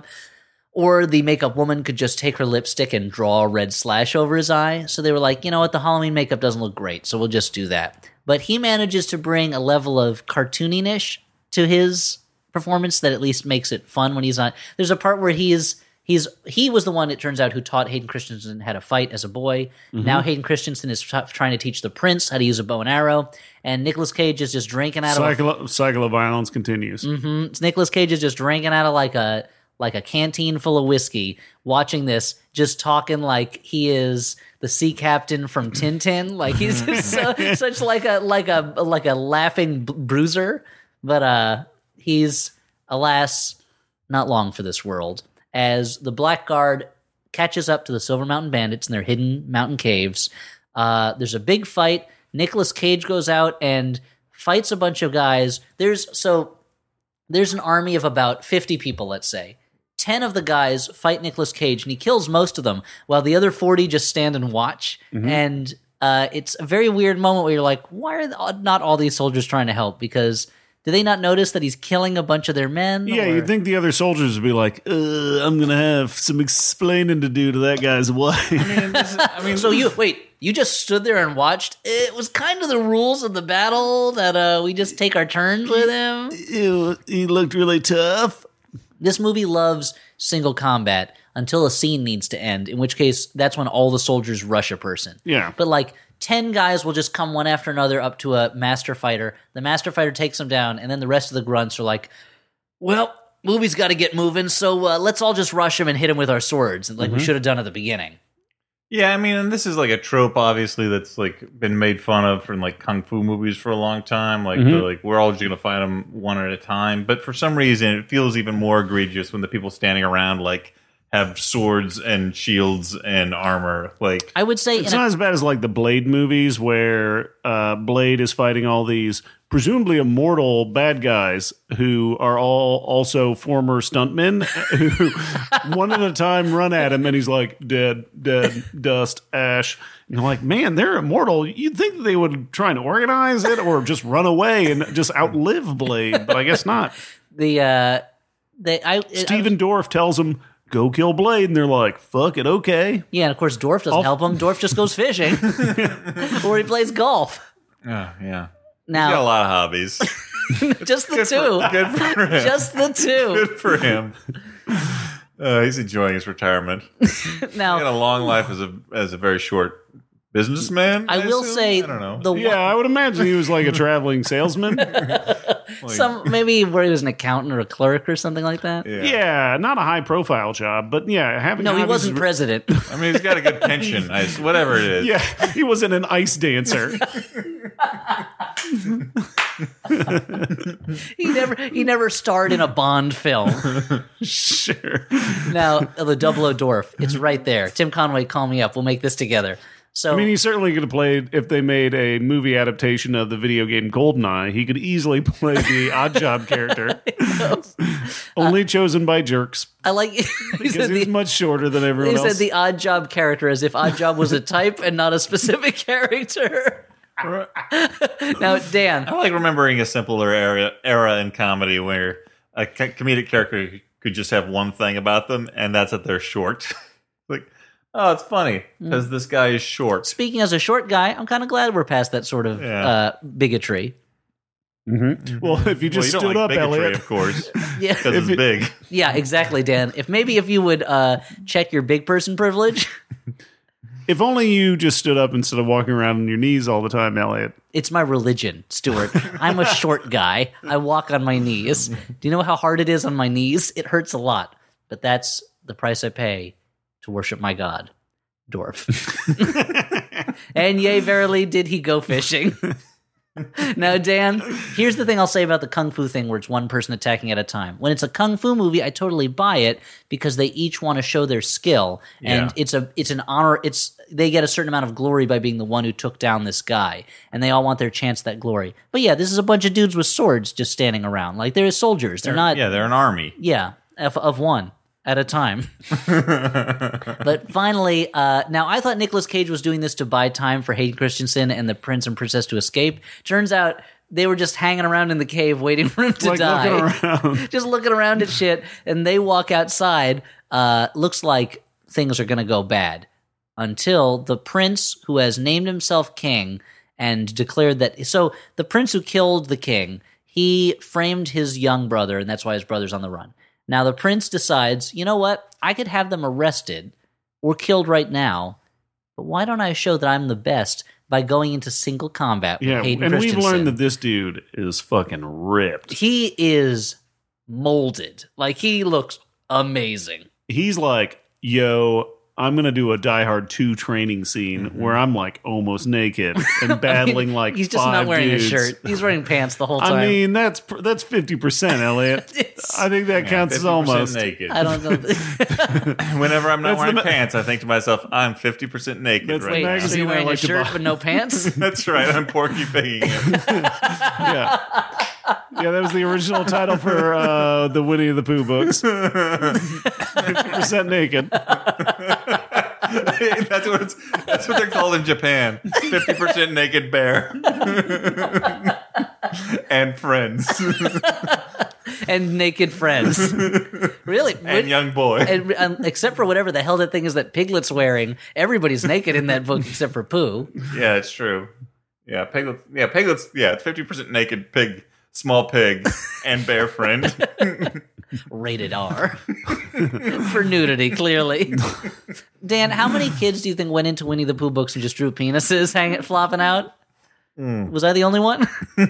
or the makeup woman could just take her lipstick and draw a red slash over his eye. So they were like, you know what, the Halloween makeup doesn't look great, so we'll just do that. But he manages to bring a level of cartooniness to his performance that at least makes it fun when he's on. There's a part where he is he's he was the one, it turns out, who taught Hayden Christensen how to fight as a boy. Mm-hmm. Now Hayden Christensen is t- trying to teach the prince how to use a bow and arrow, and Nicolas Cage is just drinking out cycle, of a, cycle of violence continues. Mm-hmm. Nicolas Cage is just drinking out of like a like a canteen full of whiskey, watching this, just talking like he is the sea captain from Tintin. Like he's just so, such like a like a like a laughing b- bruiser. But uh, he's, alas, not long for this world, as the Blackguard catches up to the Silver Mountain Bandits in their hidden mountain caves. Uh, there's a big fight. Nicolas Cage goes out and fights a bunch of guys. There's so there's an army of about fifty people, let's say. Ten of the guys fight Nicolas Cage, and he kills most of them, while the other forty just stand and watch. Mm-hmm. And uh, it's a very weird moment where you're like, why are the, not all these soldiers trying to help? Because do they not notice that he's killing a bunch of their men? Yeah, or? You'd think the other soldiers would be like, uh, I'm going to have some explaining to do to that guy's wife. I mean, this is, I mean, So you, wait, you just stood there and watched? It was kind of the rules of the battle that uh, we just take our turns with him. Ew, he looked really tough. This movie loves single combat until a scene needs to end, in which case that's when all the soldiers rush a person. Yeah. But like ten guys will just come one after another up to a master fighter. The master fighter takes them down, and then the rest of the grunts are like, well, movie's got to get moving, so uh, let's all just rush him and hit him with our swords, like mm-hmm. we should have done at the beginning. Yeah, I mean, and this is like a trope, obviously, that's like been made fun of from like kung fu movies for a long time. Like, mm-hmm. like we're all just gonna fight them one at a time. But for some reason, it feels even more egregious when the people standing around like have swords and shields and armor. Like, I would say it's not a- as bad as like the Blade movies, where uh, Blade is fighting all these presumably immortal bad guys who are all also former stuntmen who one at a time run at him, and he's like dead, dead, dust, ash. And you're like, man, they're immortal. You'd think that they would try and organize it or just run away and just outlive Blade, but I guess not. The uh, they I Stephen I, Dorff tells him, go kill Blade, and they're like, fuck it, okay. Yeah, and of course Dorff doesn't I'll... help him. Dorff just goes fishing or he plays golf. Oh, yeah. Now, he's got a lot of hobbies. Just the good two. For, good for him. Just the two. Good for him. Uh, he's enjoying his retirement. Now, he had a long life as a as a very short businessman. I, I will assume? say, I don't know. The yeah, one- I would imagine he was like a traveling salesman. Like, Some maybe where he was an accountant or a clerk or something like that. yeah. yeah, not a high profile job, but yeah, having No, he hobbies wasn't is- president. I mean, he's got a good pension. I, whatever it is. Yeah, he wasn't an ice dancer. he never he never starred in a Bond film. Sure. Now, the Double O Dwarf, it's right there. Tim Conway, call me up. We'll make this together. So, I mean, he certainly could have played, if they made a movie adaptation of the video game GoldenEye, he could easily play the odd job character. Only uh, chosen by jerks. I like he because said he's the, much shorter than everyone he else. He said the odd job character as if odd job was a type and not a specific character. Now, Dan. I like remembering a simpler era, era in comedy where a co- comedic character could just have one thing about them, and that's that they're short. Like, oh, it's funny because mm. this guy is short. Speaking as a short guy, I'm kind of glad we're past that sort of yeah. uh, bigotry. Mm-hmm. Mm-hmm. Well, if you just well, you stood don't like up, bigotry, Elliot, of course, yeah, because it's it, big. Yeah, exactly, Dan. If maybe if you would uh, check your big person privilege. If only you just stood up instead of walking around on your knees all the time, Elliot. It's my religion, Stuart. I'm a short guy. I walk on my knees. Do you know how hard it is on my knees? It hurts a lot, but that's the price I pay to worship my God, Dorff. And yea, verily, did he go fishing. Now, Dan, here's the thing I'll say about the kung fu thing where it's one person attacking at a time. When it's a kung fu movie, I totally buy it because they each want to show their skill, and Yeah. it's a it's an honor. It's they get a certain amount of glory by being the one who took down this guy, and they all want their chance at that glory. But yeah, this is a bunch of dudes with swords just standing around, like they're soldiers. They're, not. Yeah, they're an army. Yeah, of, of one at a time. But finally, uh, now I thought Nicolas Cage was doing this to buy time for Hayden Christensen and the prince and princess to escape. Turns out they were just hanging around in the cave waiting for him to Like die. looking around. Just looking around at shit, and they walk outside. Uh, looks like things are going to go bad until the prince, who has named himself king and declared that. So the prince who killed the king, he framed his young brother, and that's why his brother's on the run. Now the prince decides, you know what? I could have them arrested or killed right now, but why don't I show that I'm the best by going into single combat with Yeah, Hayden and we've Christensen? learned that this dude is fucking ripped. He is molded. Like, he looks amazing. He's like, yo, I'm going to do a Die Hard two training scene Mm-hmm. where I'm like almost naked and battling like He's just five not wearing dudes. a shirt. He's wearing pants the whole time. I mean, that's that's fifty percent, Elliot. It's- I think that counts as almost. naked. I don't know. Whenever I'm not That's wearing the ma- pants, I think to myself, I'm fifty percent naked That's the right Wait, now. so magazine you're I wearing like a to shirt buy. but no pants? That's right. I'm Porky Piggy. Yeah. Yeah, that was the original title for uh, the Winnie the Pooh books. fifty percent naked. that's what it's. That's what they're called in Japan. Fifty percent naked bear and friends And naked friends. Really? and young boy. And, um, except for whatever the hell that thing is that Piglet's wearing, everybody's naked in that book except for Pooh. Yeah, it's true. Yeah, Piglet. Yeah, Piglet's. Yeah, it's fifty percent naked pig, small pig, and bear friend. Rated R. For nudity, clearly. Dan, how many kids do you think went into Winnie the Pooh books and just drew penises hanging, flopping out? Was I the only one?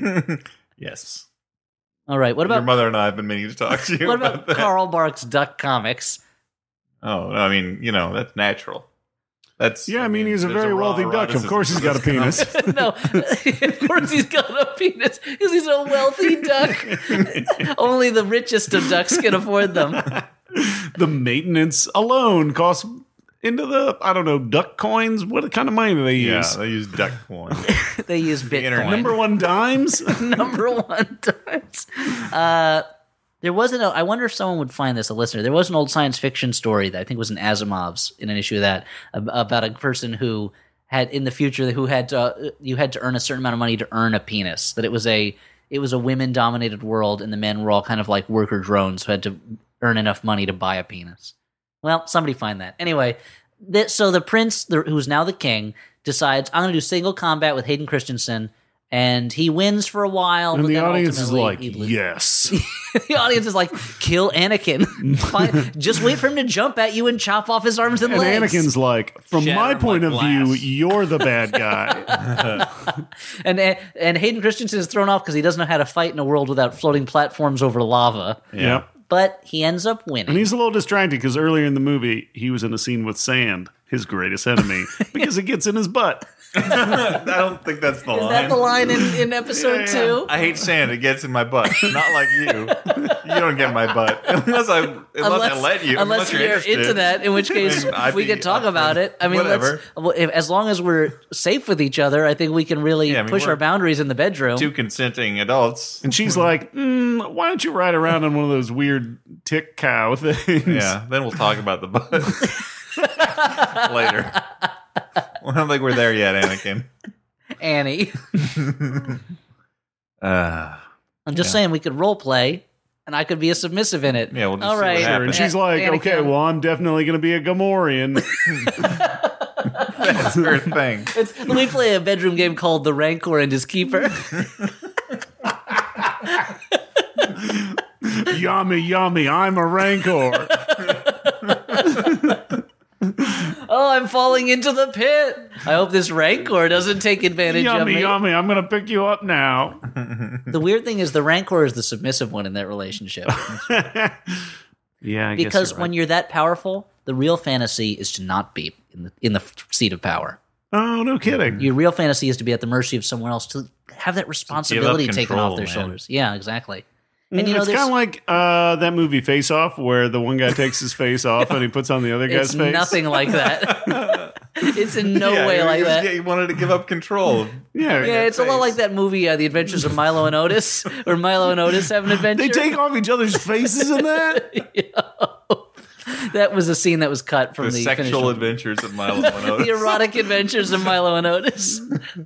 Yes. All right. What Your about mother and I have been meaning to talk to you what about, about that. Carl Barks Duck Comics? Oh, no, I mean, you know, that's natural. That's Yeah, I mean, he's a there's very raw wealthy duck. Of eroticism course he's to got a this penis. No, of course he's got a penis because he's a wealthy duck. Only the richest of ducks can afford them. The maintenance alone costs into the, I don't know, duck coins? What kind of money do they Yeah, use? they use duck coin. They use Bitcoin. internet. Number one dimes? Number one times. Uh, there wasn't. A, I wonder if someone would find this a listener. There was an old science fiction story that I think was in Asimov's in an issue of that ab- about a person who had in the future who had to, uh, you had to earn a certain amount of money to earn a penis. That it was a it was a women dominated world, and the men were all kind of like worker drones who had to earn enough money to buy a penis. Well, somebody find that anyway. Th- so the prince, the, who's now the king, decides I'm going to do single combat with Hayden Christensen. And he wins for a while. And but the then audience is ultimately like, he loses. yes. The audience is like, kill Anakin. Fine. Just wait for him to jump at you and chop off his arms and, And legs. Anakin's like, from Shatter my him point like of view, glass. you're the bad guy. and and Hayden Christensen is thrown off because he doesn't know how to fight in a world without floating platforms over lava. Yeah. But he ends up winning. And he's a little distracted because earlier in the movie, he was in a scene with sand, his greatest enemy, because it gets in his butt. I don't think that's the is line. that the line in, in episode Yeah, yeah. two? I hate sand. It gets in my butt. Not like you. You don't get in my butt unless I unless, I let you. unless you're, you're interested. into that, in which case I mean, I'd we be could talk up about for it. I mean, whatever. let's, well, if, as long as we're safe with each other, I think we can really Yeah, I mean, push we're our boundaries in the bedroom. Two consenting adults. And she's like, mm, why don't you ride around on one of those weird tick cow things? Yeah. Then we'll talk about the butt later. Well, I don't think we're there yet, Anakin. Annie. Uh, I'm just Yeah. saying we could role play, and I could be a submissive in it. Yeah, we'll just All see what right. happens. And she's like, Anakin. okay, well, I'm definitely going to be a Gamorrean. that's her thing. It's, let me play a bedroom game called The Rancor and His Keeper. Yummy, yummy, I'm a rancor. Oh, I'm falling into the pit. I hope this Rancor doesn't take advantage of Yummy, me. yummy, I'm going to pick you up now. The weird thing is the Rancor is the submissive one in that relationship. Yeah, I Because guess you're when right. you're that powerful, the real fantasy is to not be in the in the seat of power. Oh, no kidding. Your real fantasy is to be at the mercy of someone else, to have that responsibility taken control, off their man. shoulders. Yeah, exactly. And you know, it's there's kind of like uh, that movie Face Off, where the one guy takes his face off and he puts on the other guy's it's face. nothing like that. It's in no Yeah, way he like was- that. Yeah, he wanted to give up control. Yeah, Yeah, it's a lot face. like that movie, uh, The Adventures of Milo and Otis, where Milo and Otis have an adventure. They take off each other's faces in that? That was a scene that was cut from The the, sexual finished- adventures of Milo and Otis. The erotic adventures of Milo and Otis,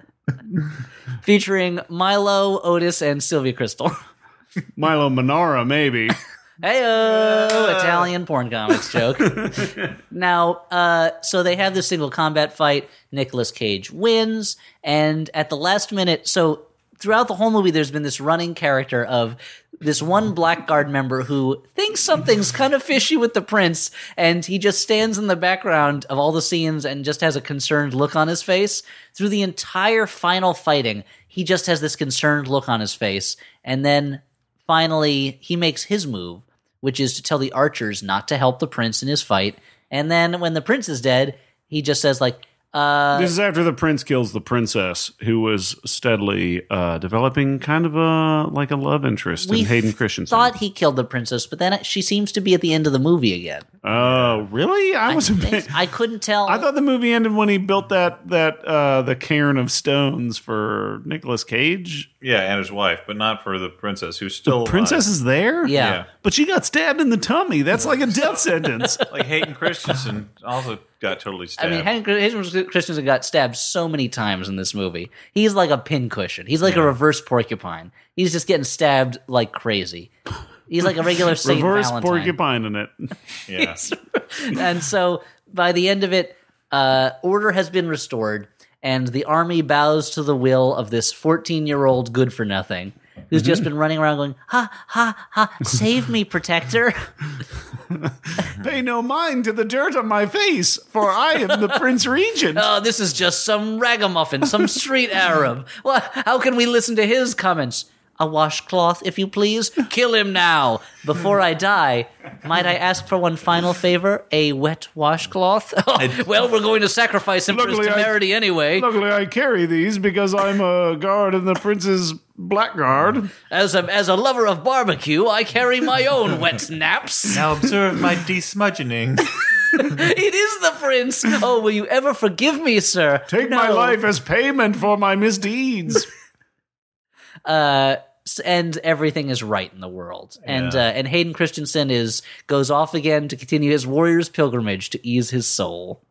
featuring Milo, Otis, and Sylvia Crystal. Milo Manara, maybe. Heyo, Italian porn comics joke. Now, uh, so they have this single combat fight. Nicolas Cage wins, and at the last minute, so throughout the whole movie, there's been this running character of this one Blackguard member who thinks something's kind of fishy with the prince, and he just stands in the background of all the scenes and just has a concerned look on his face. Through the entire final fighting, he just has this concerned look on his face, and then finally he makes his move, which is to tell the archers not to help the prince in his fight. And then when the prince is dead, he just says, like, uh, This is after the prince kills the princess, who was steadily uh, developing kind of a like a love interest in Hayden Christensen. thought he killed the princess, but then she seems to be at the end of the movie again. Oh, really? I was a think- bit. I couldn't tell. I thought the movie ended when he built that that uh, the cairn of stones for Nicolas Cage. Yeah, and his wife, but not for the princess, who's still Princess alive. is there, Yeah. Yeah. but she got stabbed in the tummy. That's like a death sentence. Like Hayden Christensen also got totally I stabbed. mean, Hayden Hayden Christensen got stabbed so many times in this movie. He's like a pincushion. He's like a reverse porcupine. He's just getting stabbed like crazy. He's like a regular Saint Reverse Valentine. porcupine in it. yeah. And so by the end of it, uh, order has been restored, and the army bows to the will of this fourteen-year-old good-for-nothing who's just been running around going, ha, ha, ha, save me, protector. Pay no mind to the dirt on my face, for I am the Prince Regent. Oh, this is just some ragamuffin, some street Arab. Well, how can we listen to his comments? A washcloth, if you please. Kill him now. Before I die, might I ask for one final favor? A wet washcloth? Oh, well, we're going to sacrifice him for Luckily, his I- temerity anyway. Luckily, I carry these because I'm a guard in the Prince's Black Guard. As a, as a lover of barbecue, I carry my own wet naps. Now observe my desmudgeoning. It is the prince. Oh, will you ever forgive me, sir? Take my No. life as payment for my misdeeds. Uh, s- and everything is right in the world. And uh, Yeah. and Hayden Christensen is goes off again to continue his warrior's pilgrimage to ease his soul.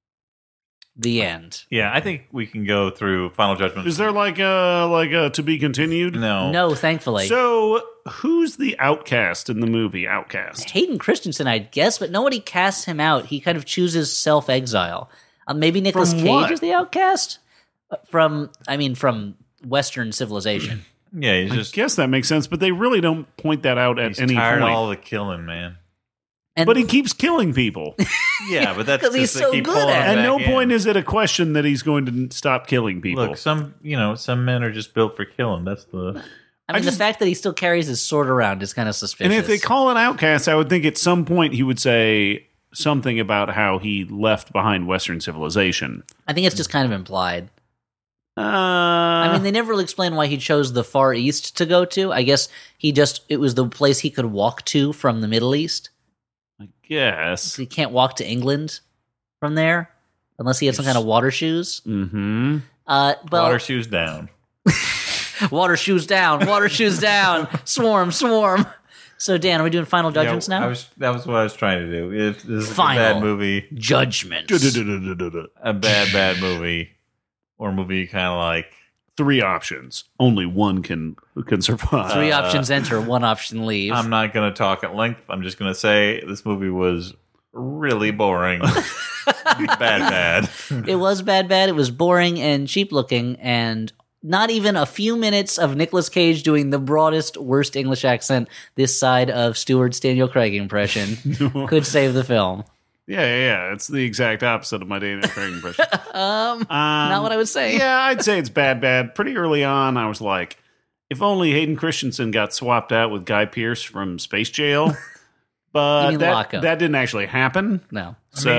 The end. Yeah, I think we can go through Final Judgment. Is there like a like a to be continued? No. No, thankfully. So, who's the outcast in the movie Outcast? Hayden Christensen, I'd guess, but nobody casts him out. He kind of chooses self-exile. Uh, maybe Nicolas From Cage what? is the outcast? Uh, From, I mean, from Western civilization. Yeah, he's I just guess that makes sense, but they really don't point that out at he's any tired point. of all the killing, man. And But he keeps killing people. Yeah, but that's 'Cause he's just they so keep good pulling at him At no back in. point is it a question that he's going to stop killing people. Look, some you know, some men are just built for killing. That's the I mean, just- the fact that he still carries his sword around is kind of suspicious. and if they call an outcast, I would think at some point he would say something about how he left behind Western civilization. I think it's just kind of implied. Uh, I mean, they never really explain why he chose the Far East to go to. I guess he just, it was the place he could walk to from the Middle East. I guess. He can't walk to England from there unless he had some kind of water shoes. Mm-hmm. Uh, well, water shoes down. water shoes down, water shoes down, swarm, swarm. So, Dan, are we doing final judgments Yeah, now? I was that was what I was trying to do. If this is Final. a bad movie, Judgments. a bad bad movie, or a movie you kind of like. Three options. Only one can can survive. Three options enter, one option leave. I'm not going to talk at length. I'm just going to say this movie was really boring. bad, bad. It was bad, bad. It was boring and cheap looking, and not even a few minutes of Nicolas Cage doing the broadest, worst English accent this side of Stewart's Daniel Craig impression could save the film. Yeah, yeah, yeah. It's the exact opposite of my Daniel Craig impression. Um, Um, not what I would say. Yeah, I'd say it's bad, bad. Pretty early on, I was like, if only Hayden Christensen got swapped out with Guy Pearce from Space Jail. You But mean that, Lockup. that didn't actually happen. No. So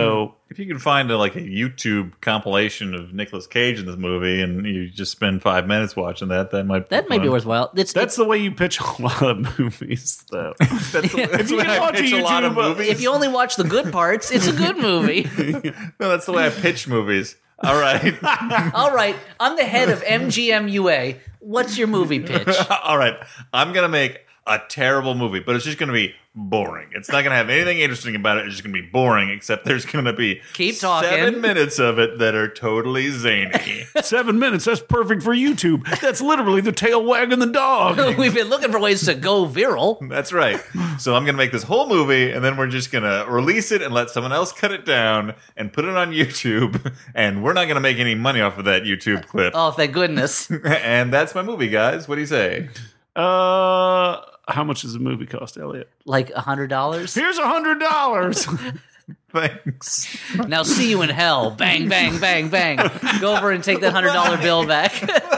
If you can find a, like a YouTube compilation of Nicolas Cage in this movie, and you just spend five minutes watching that, that might be That might be fun. worthwhile. It's, That's it's, the way you pitch a lot of movies, though. That's the, that's the you way can I watch a pitch a lot of YouTube, uh, movies. if you only watch the good parts, it's a good movie. No, that's the way I pitch movies. All right. All right, I'm the head of M G M U A. What's your movie pitch? All right. I'm going to make a terrible movie, but it's just going to be boring. It's not going to have anything interesting about it. It's just going to be boring, except there's going to be Keep talking. seven minutes of it that are totally zany. Seven minutes, that's perfect for YouTube. That's literally the tail wagging the dog. We've been looking for ways to go viral. That's right. So I'm going to make this whole movie, and then we're just going to release it and let someone else cut it down and put it on YouTube, and we're not going to make any money off of that YouTube clip. Oh, thank goodness. And that's my movie, guys. What do you say? Uh, how much does the movie cost, Elliot? Like a hundred dollars. Here's a hundred dollars. Thanks. Now see you in hell. Bang, bang, bang, bang. Go over and take that hundred dollar bill back.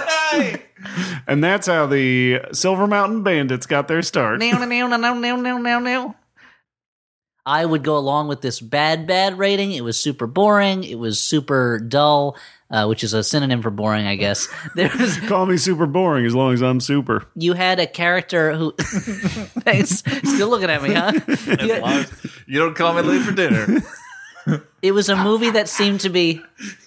And that's how the Silver Mountain Bandits got their start. Now, now, now, now, now, now, now. I would go along with this bad, bad rating. It was super boring. It was super dull, uh, which is a synonym for boring, I guess. There was, Call me super boring as long as I'm super. you had a character who. Thanks. Still looking at me, huh? As You- long as you don't call me late for dinner. It was a movie that seemed to be.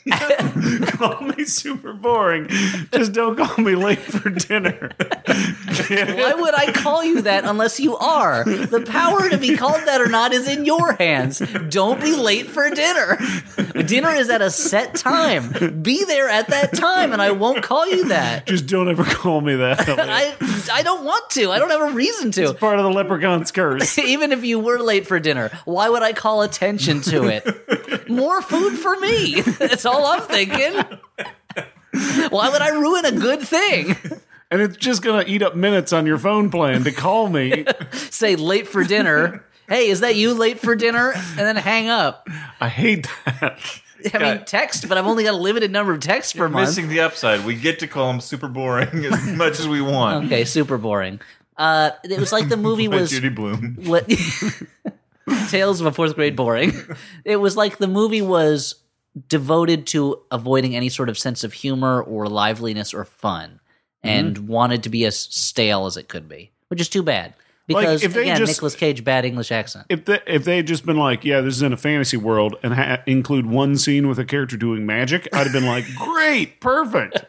Call me super boring. Just don't call me late for dinner. Why would I call you that unless you are? The power to be called that or not is in your hands. Don't be late for dinner. Dinner is at a set time. Be there at that time, and I won't call you that. Just don't ever call me that. I I don't want to. I don't have a reason to. Part of the leprechaun's curse. Even if you were late for dinner, why would I call attention to it? More food for me. That's all I'm thinking. Why would I ruin a good thing? And it's just going to eat up minutes on your phone plan to call me. Say late for dinner. Hey, is that you late for dinner? And then hang up. I hate that. I mean, text, but I've only got a limited number of texts per month. Missing the upside. We get to call him super boring as much as we want. Okay, super boring. Uh, it was like the movie By was Judy Blume. what Tales of a Fourth Grade Boring. It was like the movie was devoted to avoiding any sort of sense of humor or liveliness or fun, and Mm-hmm. wanted to be as stale as it could be, which is too bad. Because if they again, just- Nicolas Cage, bad English accent. If they if they had just been like, yeah, this is in a fantasy world, and ha- include one scene with a character doing magic, I'd have been like, great, perfect.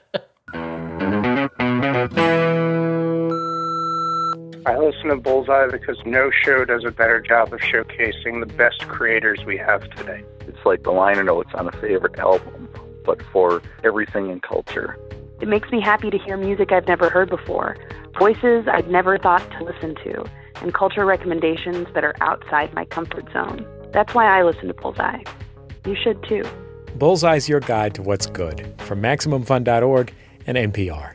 I listen to Bullseye because no show does a better job of showcasing the best creators we have today. It's like the liner notes on a favorite album, but for everything in culture. It makes me happy to hear music I've never heard before, voices I've never thought to listen to, and culture recommendations that are outside my comfort zone. That's why I listen to Bullseye. You should too. Bullseye's your guide to what's good from Maximum Fun dot org and N P R.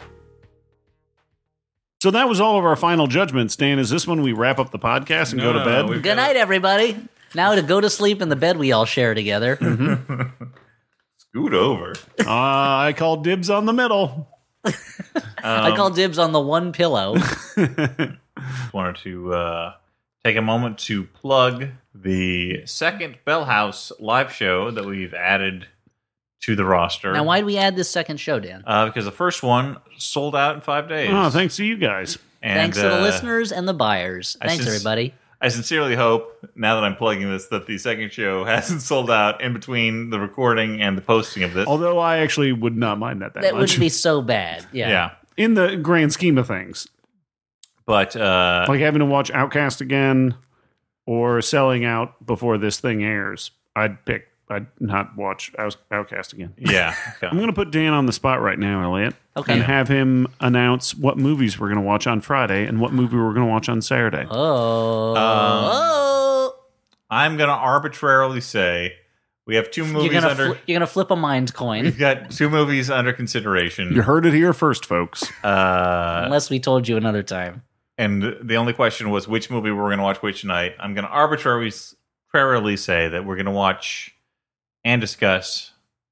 So that was all of our final judgments. Dan, is this when we wrap up the podcast and No, go to no, bed? no, we've- Good night, everybody. Now to go to sleep in the bed we all share together. Scoot over. uh, I called dibs on the middle. I call dibs on the one pillow. Wanted to uh, take a moment to plug the second Bell House live show that we've added to the roster. Now, why did we add this second show, Dan? Uh, because the first one sold out in five days. Oh, thanks to you guys. And, Thanks to the uh, listeners and the buyers. I Thanks, since- everybody. I sincerely hope, now that I'm plugging this, that the second show hasn't sold out in between the recording and the posting of this. Although I actually would not mind that that, That much. wouldn't be so bad. Yeah. yeah. In the grand scheme of things. But uh, Like having to watch Outcast again or selling out before this thing airs. I'd pick, I'd not watch Out- Outcast again. yeah. Okay. I'm going to put Dan on the spot right now, Elliot. Okay. And have him announce what movies we're going to watch on Friday and what movie we're going to watch on Saturday. Oh. Um, oh. I'm going to arbitrarily say we have two You're movies gonna, under. fli- you're gonna flip a mind coin. We've got two movies under consideration. You heard it here first, folks. Uh, Unless we told you another time. and the only question was which movie we're going to watch which night. I'm going to arbitrarily arbitrarily say that we're going to watch and discuss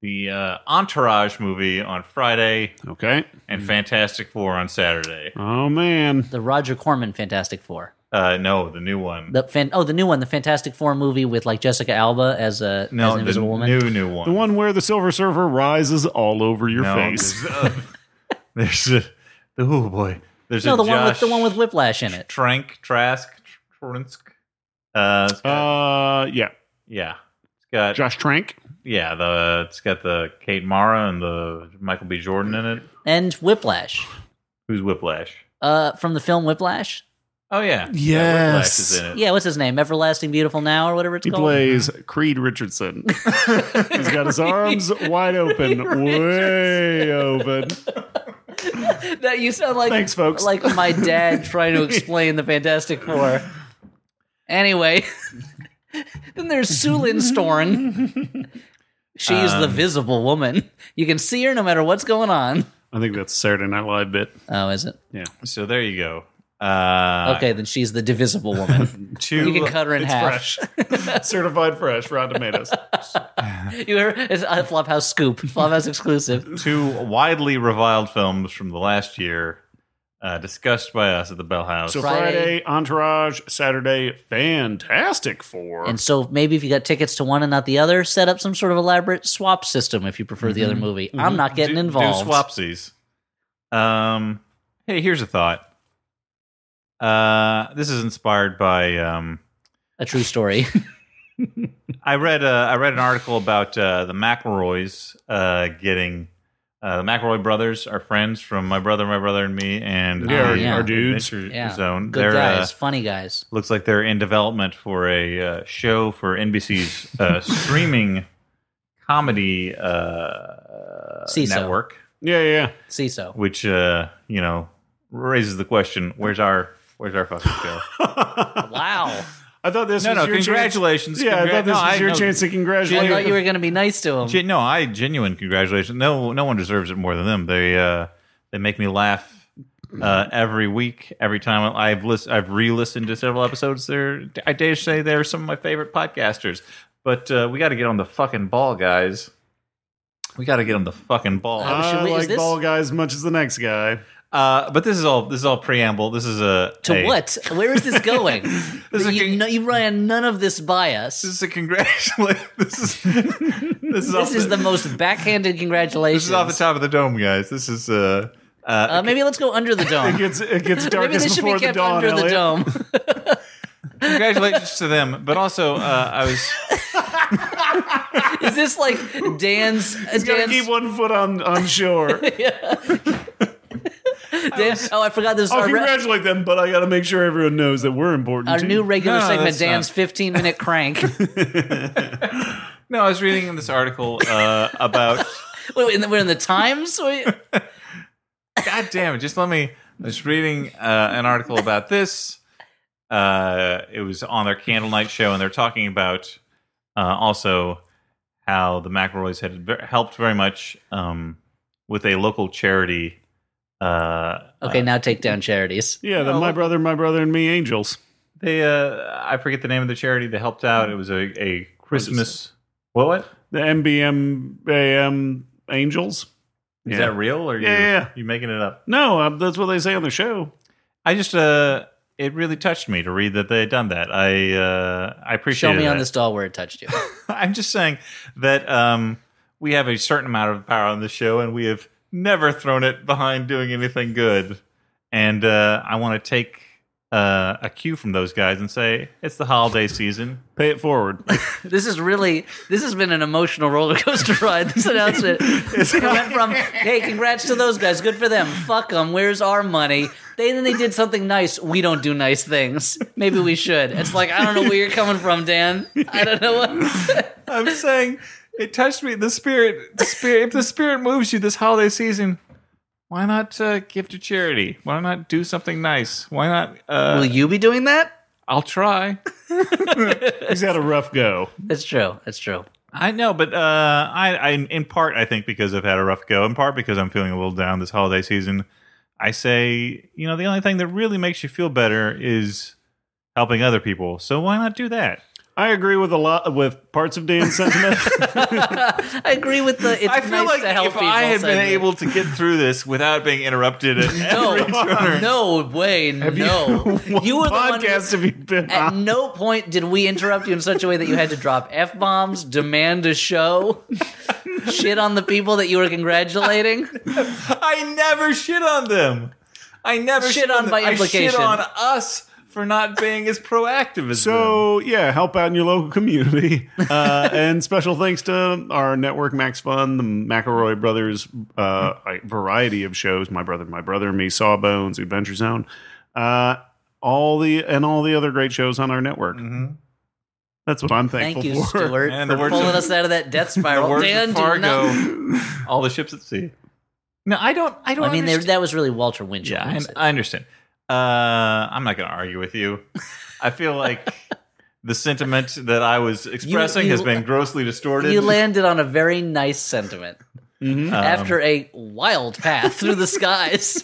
the uh, Entourage movie on Friday Okay. and Fantastic Four on Saturday. Oh, man. The Roger Corman Fantastic Four. Uh, no, the new one. The fan- oh, the new one, the Fantastic Four movie with like Jessica Alba as a no, as an the Invisible Woman. new new one. The one where the Silver Surfer rises all over your no, face. There's, uh, there's a oh boy. There's no, a the one with Josh the one with Whiplash in it. Trank Trask Transk. Uh, it's got, Uh, yeah. yeah, it's got Josh Trank. yeah the it's got the Kate Mara and the Michael B. Jordan in it. And Whiplash. Who's Whiplash? Uh, from the film Whiplash. Oh yeah, Yes. Yeah, Whiplash is in it. Yeah, what's his name? Everlasting Beautiful Now or whatever it's He called. plays Creed Richardson. He's got his arms wide open, way open. That you sound like Thanks, folks. like my dad trying to explain the Fantastic Four. Anyway, then there's Sulin Storn. She's Um, the visible woman. You can see her no matter what's going on. I think that's a Saturday Night Live bit. Oh, is it? Yeah. So there you go. Uh, Okay, then she's the divisible woman. two, You can cut her in It's half. fresh. Certified fresh. Rotten Tomatoes. You heard? It's a Flophouse scoop. Flophouse exclusive. two widely reviled films from the last year, uh, discussed by us at the Bell House. So Friday. Friday, Entourage. Saturday, Fantastic Four. And so maybe if you got tickets to one and not the other, set up some sort of elaborate swap system if you prefer the other movie. I'm not getting do, involved. Do swapsies. Um, hey, here's a thought. Uh, this is inspired by. Um, A true story. I read. Uh, I read an article about uh, the McElroys uh, getting. Uh, the McElroy brothers are friends from My Brother, My Brother, and Me, and Yeah, the, yeah. our dudes. Adventure Yeah. Zone. Good They're, guys. Uh, Funny guys. looks like they're in development for a uh, show for N B C's uh, streaming comedy uh, C I S O. network, Yeah, yeah. See so. which uh, you know raises the question: Where's our Where's our fucking show? Wow. I thought this No, was no, your congratulations. Chance. Yeah, I Congra- thought this no, was I- your no. chance to I congratulate. thought you were going to be nice to him. Gen- no, I genuine congratulations. No, no one deserves it more than them. They uh, they make me laugh uh, every week. Every time I've list- I've re-listened to several episodes. They're I dare say they're some of my favorite podcasters. But uh, we got to get on the fucking ball, guys. We got to get on the fucking ball. Uh, I Should we- is like this- ball guys as much as the next guy. Uh, but this is all this is all preamble. This is a To a- what? Where is this going? is a you, con- no, you ran none of this by us. This is a congratulate. This is this is off This is the most backhanded congratulations. This is off the top of the dome, guys. This is uh, uh, Uh, maybe let's go under the It dome. gets it gets Maybe darkest this should before be the kept dawn. under the Elliot. dome. congratulations to them. But also, uh, I was. Is this like Dan's? He's got to Dan's keep one foot on on shore. Dan, oh, I forgot this. I'll Our, re- congratulate them, but I got to make sure everyone knows that we're important. our too. new regular No, no, segment, that's Dan's not- fifteen minute crank. No, I was reading in this article uh, about. Wait, in the, we're in the Times. Wait. God damn it! Just let me. I was reading uh, an article about this. Uh, it was on their Candlelight show, and they're talking about uh, also how the McElroys had ve- helped very much um, with a local charity. Uh, Okay, now take down charities. Yeah, the No. My Brother, My Brother, and Me Angels. They, uh, I forget the name of the charity they helped out. It was a, a Christmas. What? What? The M B M A M Angels. Is Yeah. that real or are you, Yeah, yeah, yeah. you making it up? No, uh, that's what they say on the show. I just, uh, it really touched me to read that they had done that. I, uh, I appreciate Show me that. on this doll where it touched you. I'm just saying that um, we have a certain amount of power on this show, and we have never thrown it behind doing anything good. And uh, I want to take uh, a cue from those guys and say it's the holiday season. Pay it forward. This is really, this has been an emotional roller coaster ride, this announcement. It went from, hey, congrats to those guys, good for them, fuck them, where's our money? They, then they did something nice, we don't do nice things. Maybe we should. It's like, I don't know where you're coming from, Dan. I don't know what. I'm saying it touched me. The spirit, the spirit. If the spirit moves you this holiday season, why not uh, give to charity? Why not do something nice? Why not? Uh, Will you be doing that? I'll try. He's had a rough go. That's true, that's true. I know, but uh, I, I, in part, I think because I've had a rough go, in part because I'm feeling a little down this holiday season, I say, you know, the only thing that really makes you feel better is helping other people. So why not do that? I agree with a lot with parts of Dan's sentiment. I agree with the. It's I feel nice like to help if people I had been segment. able to get through this without being interrupted at No, every turn. no way, no. What You were the one. who- podcast have you been At on? no point did we interrupt you in such a way that you had to drop F bombs, demand a show, shit on the people that you were congratulating. I never shit on them. I never Shit shit, on them. by I implication. shit on us for not being as proactive as them. So, yeah, help out in your local community. Uh, and special thanks to our network, Max Fun, the McElroy Brothers uh, a variety of shows, My Brother, My Brother, Me, Sawbones, Adventure Zone, uh, all the and all the other great shows on our network. Mm-hmm. That's what I'm thankful Thank you, for. Stuart, And for the words pulling of- us out of that death The spiral. words Dan, of do Fargo, not. all the ships at sea. No, I don't. I don't. I mean, they, understand. that was really Walter Winchell. Yeah, who I, said I understand. Uh, I'm not going to argue with you. I feel like the sentiment that I was expressing you- has been grossly distorted. You landed on a very nice sentiment Um, after a wild path through the skies.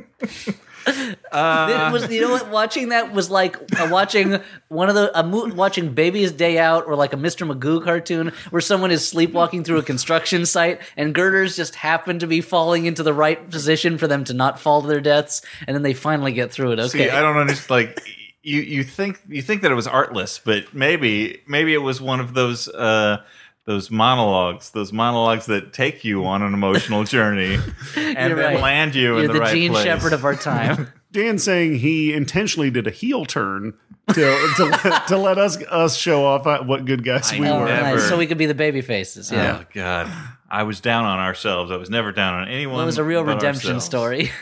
uh, It was, you know what? Watching that was like uh, watching one of the a mo- watching Baby's Day Out or like a Mister Magoo cartoon where someone is sleepwalking through a construction site and girders just happen to be falling into the right position for them to not fall to their deaths, and then they finally get through it. Okay, See, I don't understand. Like you, you think you think that it was artless, but maybe maybe it was one of those uh, those monologues, those monologues that take you on an emotional journey and You're then right. land you You're in the, the right Gene place. Shepherd of our time. Dan's saying he intentionally did a heel turn to to, let, to let us us show off what good guys I we know. Oh, were. Never. nice. So we could be the baby faces. Yeah, Oh God, I was down on ourselves. I was never down on anyone. well, it was a real but redemption ourselves. story.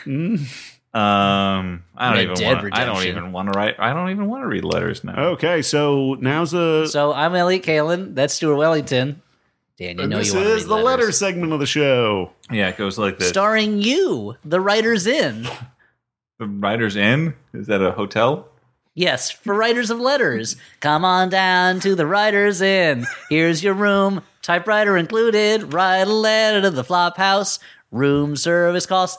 Um, I don't Red even Dead want. I don't Redemption. even want to write. I don't even want to read letters now. Okay, so now's the So I'm Elliot Kalin. That's Stuart Wellington. Dan, you know this you want to is read the letter letters. segment of the show. Yeah, it goes like this. Starring you, the writers in. The Writer's Inn? Is that a hotel? Yes, for writers of letters. Come on down to the writers in. Here's your room, typewriter included. Write a letter to the flop house. Room service costs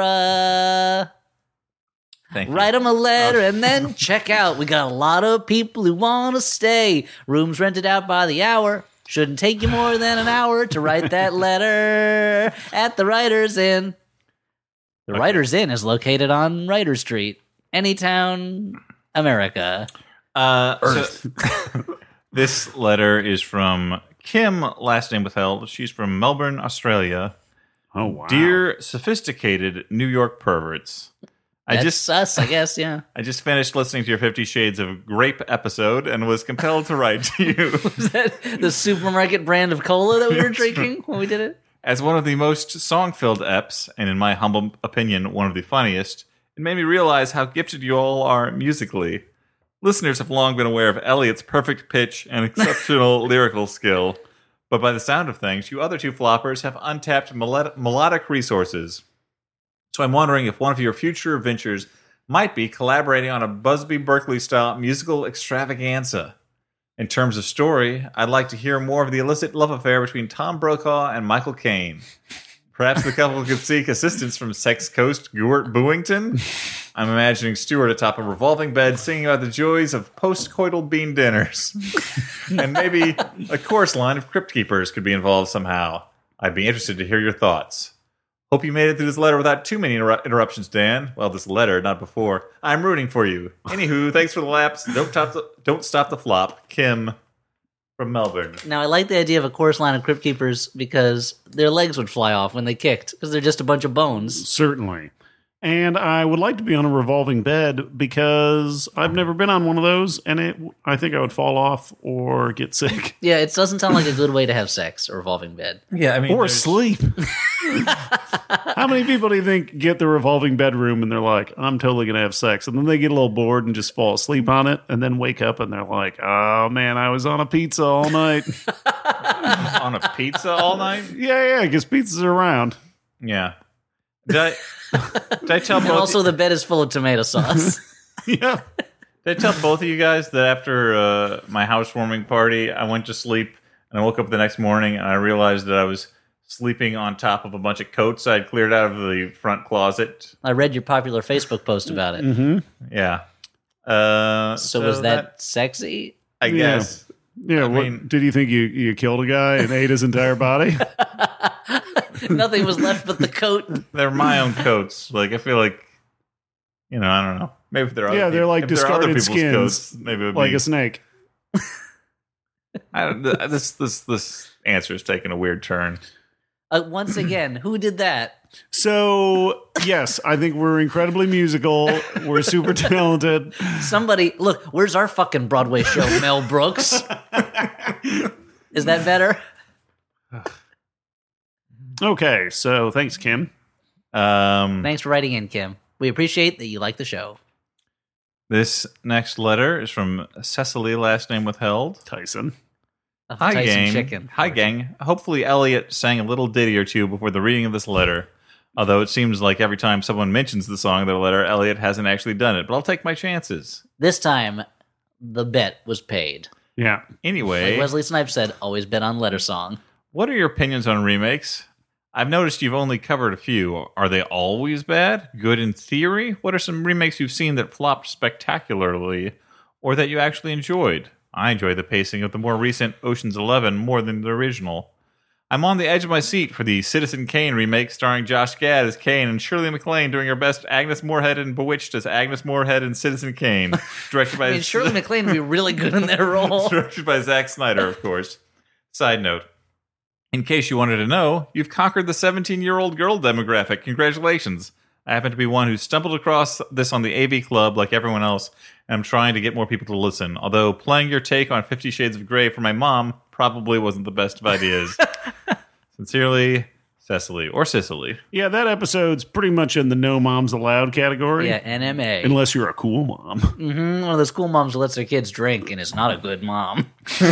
extra. Thank you. Write them a letter and then check out. We got a lot of people who want to stay. Rooms rented out by the hour. Shouldn't take you more than an hour to write that letter at the Writers Inn. The Okay. Writers Inn is located on Writer Street, Anytown, America. Uh, so- this letter is from Kim, last name withheld. She's from Melbourne, Australia. Oh wow. Dear sophisticated New York perverts. I That's just us, I guess, yeah. I just finished listening to your Fifty Shades of Grape episode and was compelled to write to you. Is that the supermarket brand of cola that we were That's drinking when we did it? As one of the most song-filled eps, and in my humble opinion, one of the funniest, it made me realize how gifted you all are musically. Listeners have long been aware of Elliot's perfect pitch and exceptional lyrical skill, but by the sound of things, you other two floppers have untapped melod- melodic resources. So I'm wondering if one of your future ventures might be collaborating on a Busby Berkeley-style musical extravaganza. In terms of story, I'd like to hear more of the illicit love affair between Tom Brokaw and Michael Caine. Perhaps the couple could seek assistance from sex coast Gewart Bewington. I'm imagining Stuart atop a revolving bed singing about the joys of post-coital bean dinners. And maybe a chorus line of Crypt Keepers could be involved somehow. I'd be interested to hear your thoughts. Hope you made it through this letter without too many inter- interruptions, Dan. Well, this letter, not before. I'm rooting for you. Anywho, thanks for the laps. Don't, top the, don't stop the flop. Kim from Melbourne. Now, I like the idea of a chorus line of Crypt Keepers because their legs would fly off when they kicked because they're just a bunch of bones. Certainly. And I would like to be on a revolving bed because I've never been on one of those, and it I think I would fall off or get sick. Yeah, it doesn't sound like a good way to have sex, a revolving bed. Yeah, I mean, Or there's- sleep. How many people do you think get the revolving bedroom and they're like, I'm totally going to have sex? And then they get a little bored and just fall asleep on it and then wake up and they're like, oh man, I was on a pizza all night. on a pizza all night? yeah, yeah, because pizzas are around. Yeah. Did I, did I tell And both? also, the bed is full of tomato sauce. Yeah. Did I tell both of you guys that after uh, my housewarming party, I went to sleep and I woke up the next morning and I realized that I was sleeping on top of a bunch of coats I'd cleared out of the front closet. I read your popular Facebook post about it. Mm-hmm. Yeah. Uh, So, was that, sexy? I Yeah. guess. Yeah, I what, mean- did you think you, you killed a guy and ate his entire body? Nothing was left but the coat. They're my own coats. Like I feel like, you know, I don't know. Maybe if they're other Yeah, they're peop- like if they're other discarded people's skins, coats, maybe it would like be a snake. I don't, th- this this this answer is taking a weird turn. Uh, once again, who did that? So, yes, I think we're incredibly musical. We're super talented. Somebody, look, where's our fucking Broadway show, Mel Brooks? Is that better? Okay, so thanks, Kim. Um, Thanks for writing in, Kim. We appreciate that you like the show. this next letter is from Cecily, last name withheld. Tyson. Of Hi, Tyson gang. Chicken. Hi, gang. Hopefully, Elliot sang a little ditty or two before the reading of this letter. Although it seems like every time someone mentions the song of their letter, Elliot hasn't actually done it. But I'll take my chances. This time, the bet was paid. Yeah. Anyway, Like Wesley Snipes said, always bet on letter song. what are your opinions on remakes? I've noticed you've only covered a few. Are they always bad? Good in theory? What are some remakes you've seen that flopped spectacularly or that you actually enjoyed? I enjoy the pacing of the more recent Ocean's Eleven more than the original. I'm on the edge of my seat for the Citizen Kane remake starring Josh Gad as Kane and Shirley MacLaine doing her best Agnes Moorehead in Bewitched as Agnes Moorehead in Citizen Kane. Directed by I mean, Shirley MacLaine would be really good in that role. Directed by Zack Snyder, of course. Side note. In case you wanted to know, you've conquered the seventeen-year-old girl demographic. Congratulations. I happen to be one who stumbled across this on the A V Club like everyone else, and I'm trying to get more people to listen. Although playing your take on Fifty Shades of Grey for my mom probably wasn't the best of ideas. Sincerely, Cecily. Or Sicily. Yeah, that episode's pretty much in the no moms allowed category. Yeah, N M A. Unless you're a cool mom. Mm-hmm. One of those cool moms who lets their kids drink and is not a good mom.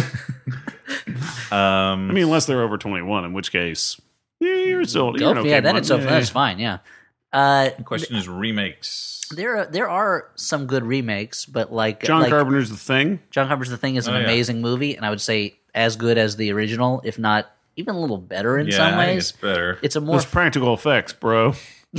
Um, I mean, unless they're over twenty-one, in which case, yeah, you're still. Go You're an for- okay yeah, then mom. it's so Yeah. that's fine. Yeah. Uh, the question is remakes. there are there are some good remakes, but like John like, Carpenter's The Thing. John Carpenter's The Thing is an Oh, yeah. amazing movie, and I would say as good as the original, if not even a little better in Yeah, some I think ways. it's better. It's a more Those practical effects, bro.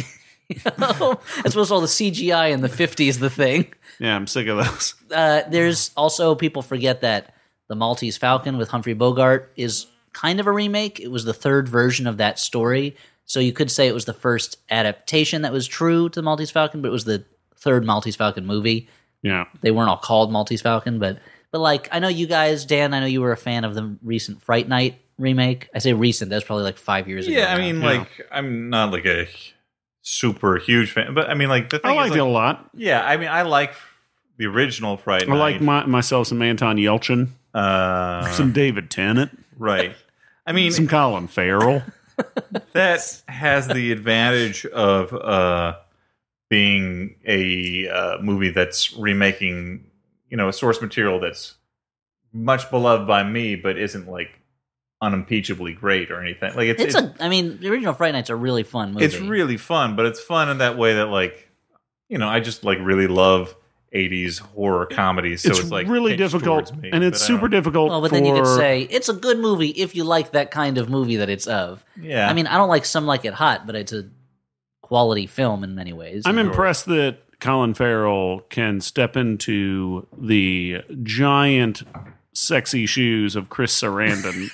as well as all the C G I in the fifties. The Thing. Yeah, I'm sick of those. Uh, there's also people forget that the Maltese Falcon with Humphrey Bogart is kind of a remake. It was the third version of that story, so you could say it was the first adaptation that was true to the Maltese Falcon, but it was the third Maltese Falcon movie. Yeah. They weren't all called Maltese Falcon, but but like I know you guys, Dan. I know you were a fan of the recent Fright Night remake. I say recent. That's probably like five years ago. Yeah, I now. mean, Yeah. like, I'm not like a super huge fan, but I mean, like, the thing I liked is, it a like, lot. yeah, I mean, I like the original Fright I Night. like my, myself some Anton Yelchin, uh, some David Tennant, right. I mean, some Colin Farrell. that has the advantage of uh, being a uh, movie that's remaking, you know, a source material that's much beloved by me, but isn't like unimpeachably great or anything. Like it's, it's, it's a. I mean, the original Fright Night's a really fun movie. it's really fun, but it's fun in that way that, like, you know, I just like really love eighties horror comedies. So it's, it's, like really pinched difficult, towards me, and it's but I super don't- difficult. Well, but for, then you could say it's a good movie if you like that kind of movie that it's of. Yeah, I mean, I don't like Some Like It Hot, but it's a quality film in many ways. I'm you know? impressed that Colin Farrell can step into the giant, sexy shoes of Chris Sarandon.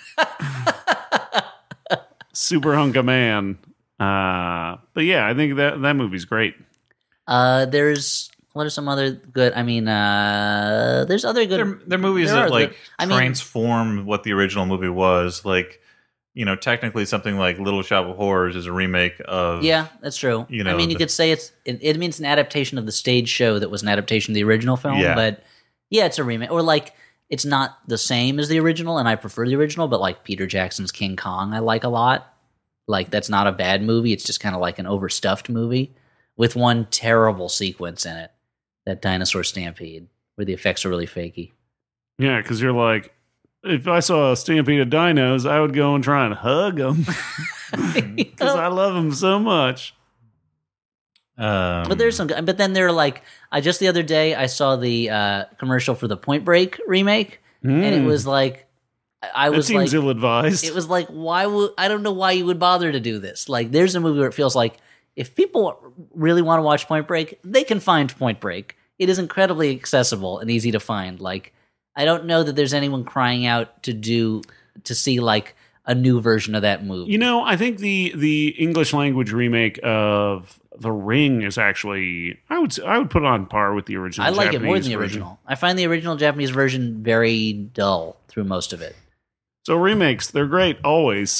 Super hunk of man. Uh, but yeah, I think that that movie's great. Uh, there's what are some other good? I mean, uh, there's other good. they're, they're movies there that are like good- I mean- transform what the original movie was. Like, you know, technically something like Little Shop of Horrors is a remake of Yeah, that's true. You I know, mean, you the- could say it's it, it means an adaptation of the stage show that was an adaptation of the original film. Yeah. But yeah, it's a remake, or like it's not the same as the original, and I prefer the original. But like Peter Jackson's King Kong, I like a lot. Like that's not a bad movie. It's just kind of like an overstuffed movie with one terrible sequence in it, that dinosaur stampede, where the effects are really fakey. Yeah, because you're like, if I saw a stampede of dinos, I would go and try and hug them because I love them so much. Um, But there's some, but then they're like, I just the other day I saw the uh, commercial for the Point Break remake, and it was like, I It was seems like, ill-advised. it was like, why would I don't know why you would bother to do this? Like, there's a movie where it feels like if people really want to watch Point Break, they can find Point Break. It is incredibly accessible and easy to find. Like, I don't know that there's anyone crying out to do to see like a new version of that movie. You know, I think the the English language remake of The Ring is actually I would I would put it on par with the original. I like Japanese it more than the version. original. I find the original Japanese version very dull through most of it. So remakes, they're great always.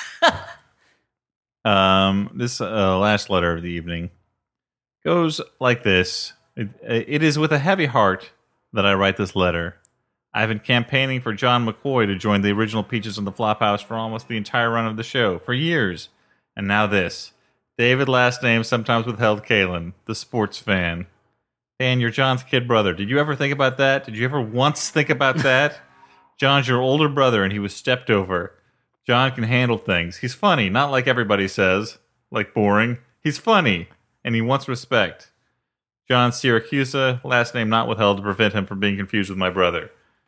Um, this uh, last letter of the evening goes like this. It, it is with a heavy heart that I write this letter. I've been campaigning for John McCoy to join the original Peaches on the Flophouse for almost the entire run of the show, for years. And now this. David, last name, sometimes withheld Kalin, the sports fan. Dan, you're John's kid brother. Did you ever think about that? Did you ever once think about that? John's your older brother, and he was stepped over. John can handle things. He's funny, not like everybody says, like boring. He's funny, and he wants respect. John Siracusa, last name not withheld to prevent him from being confused with my brother.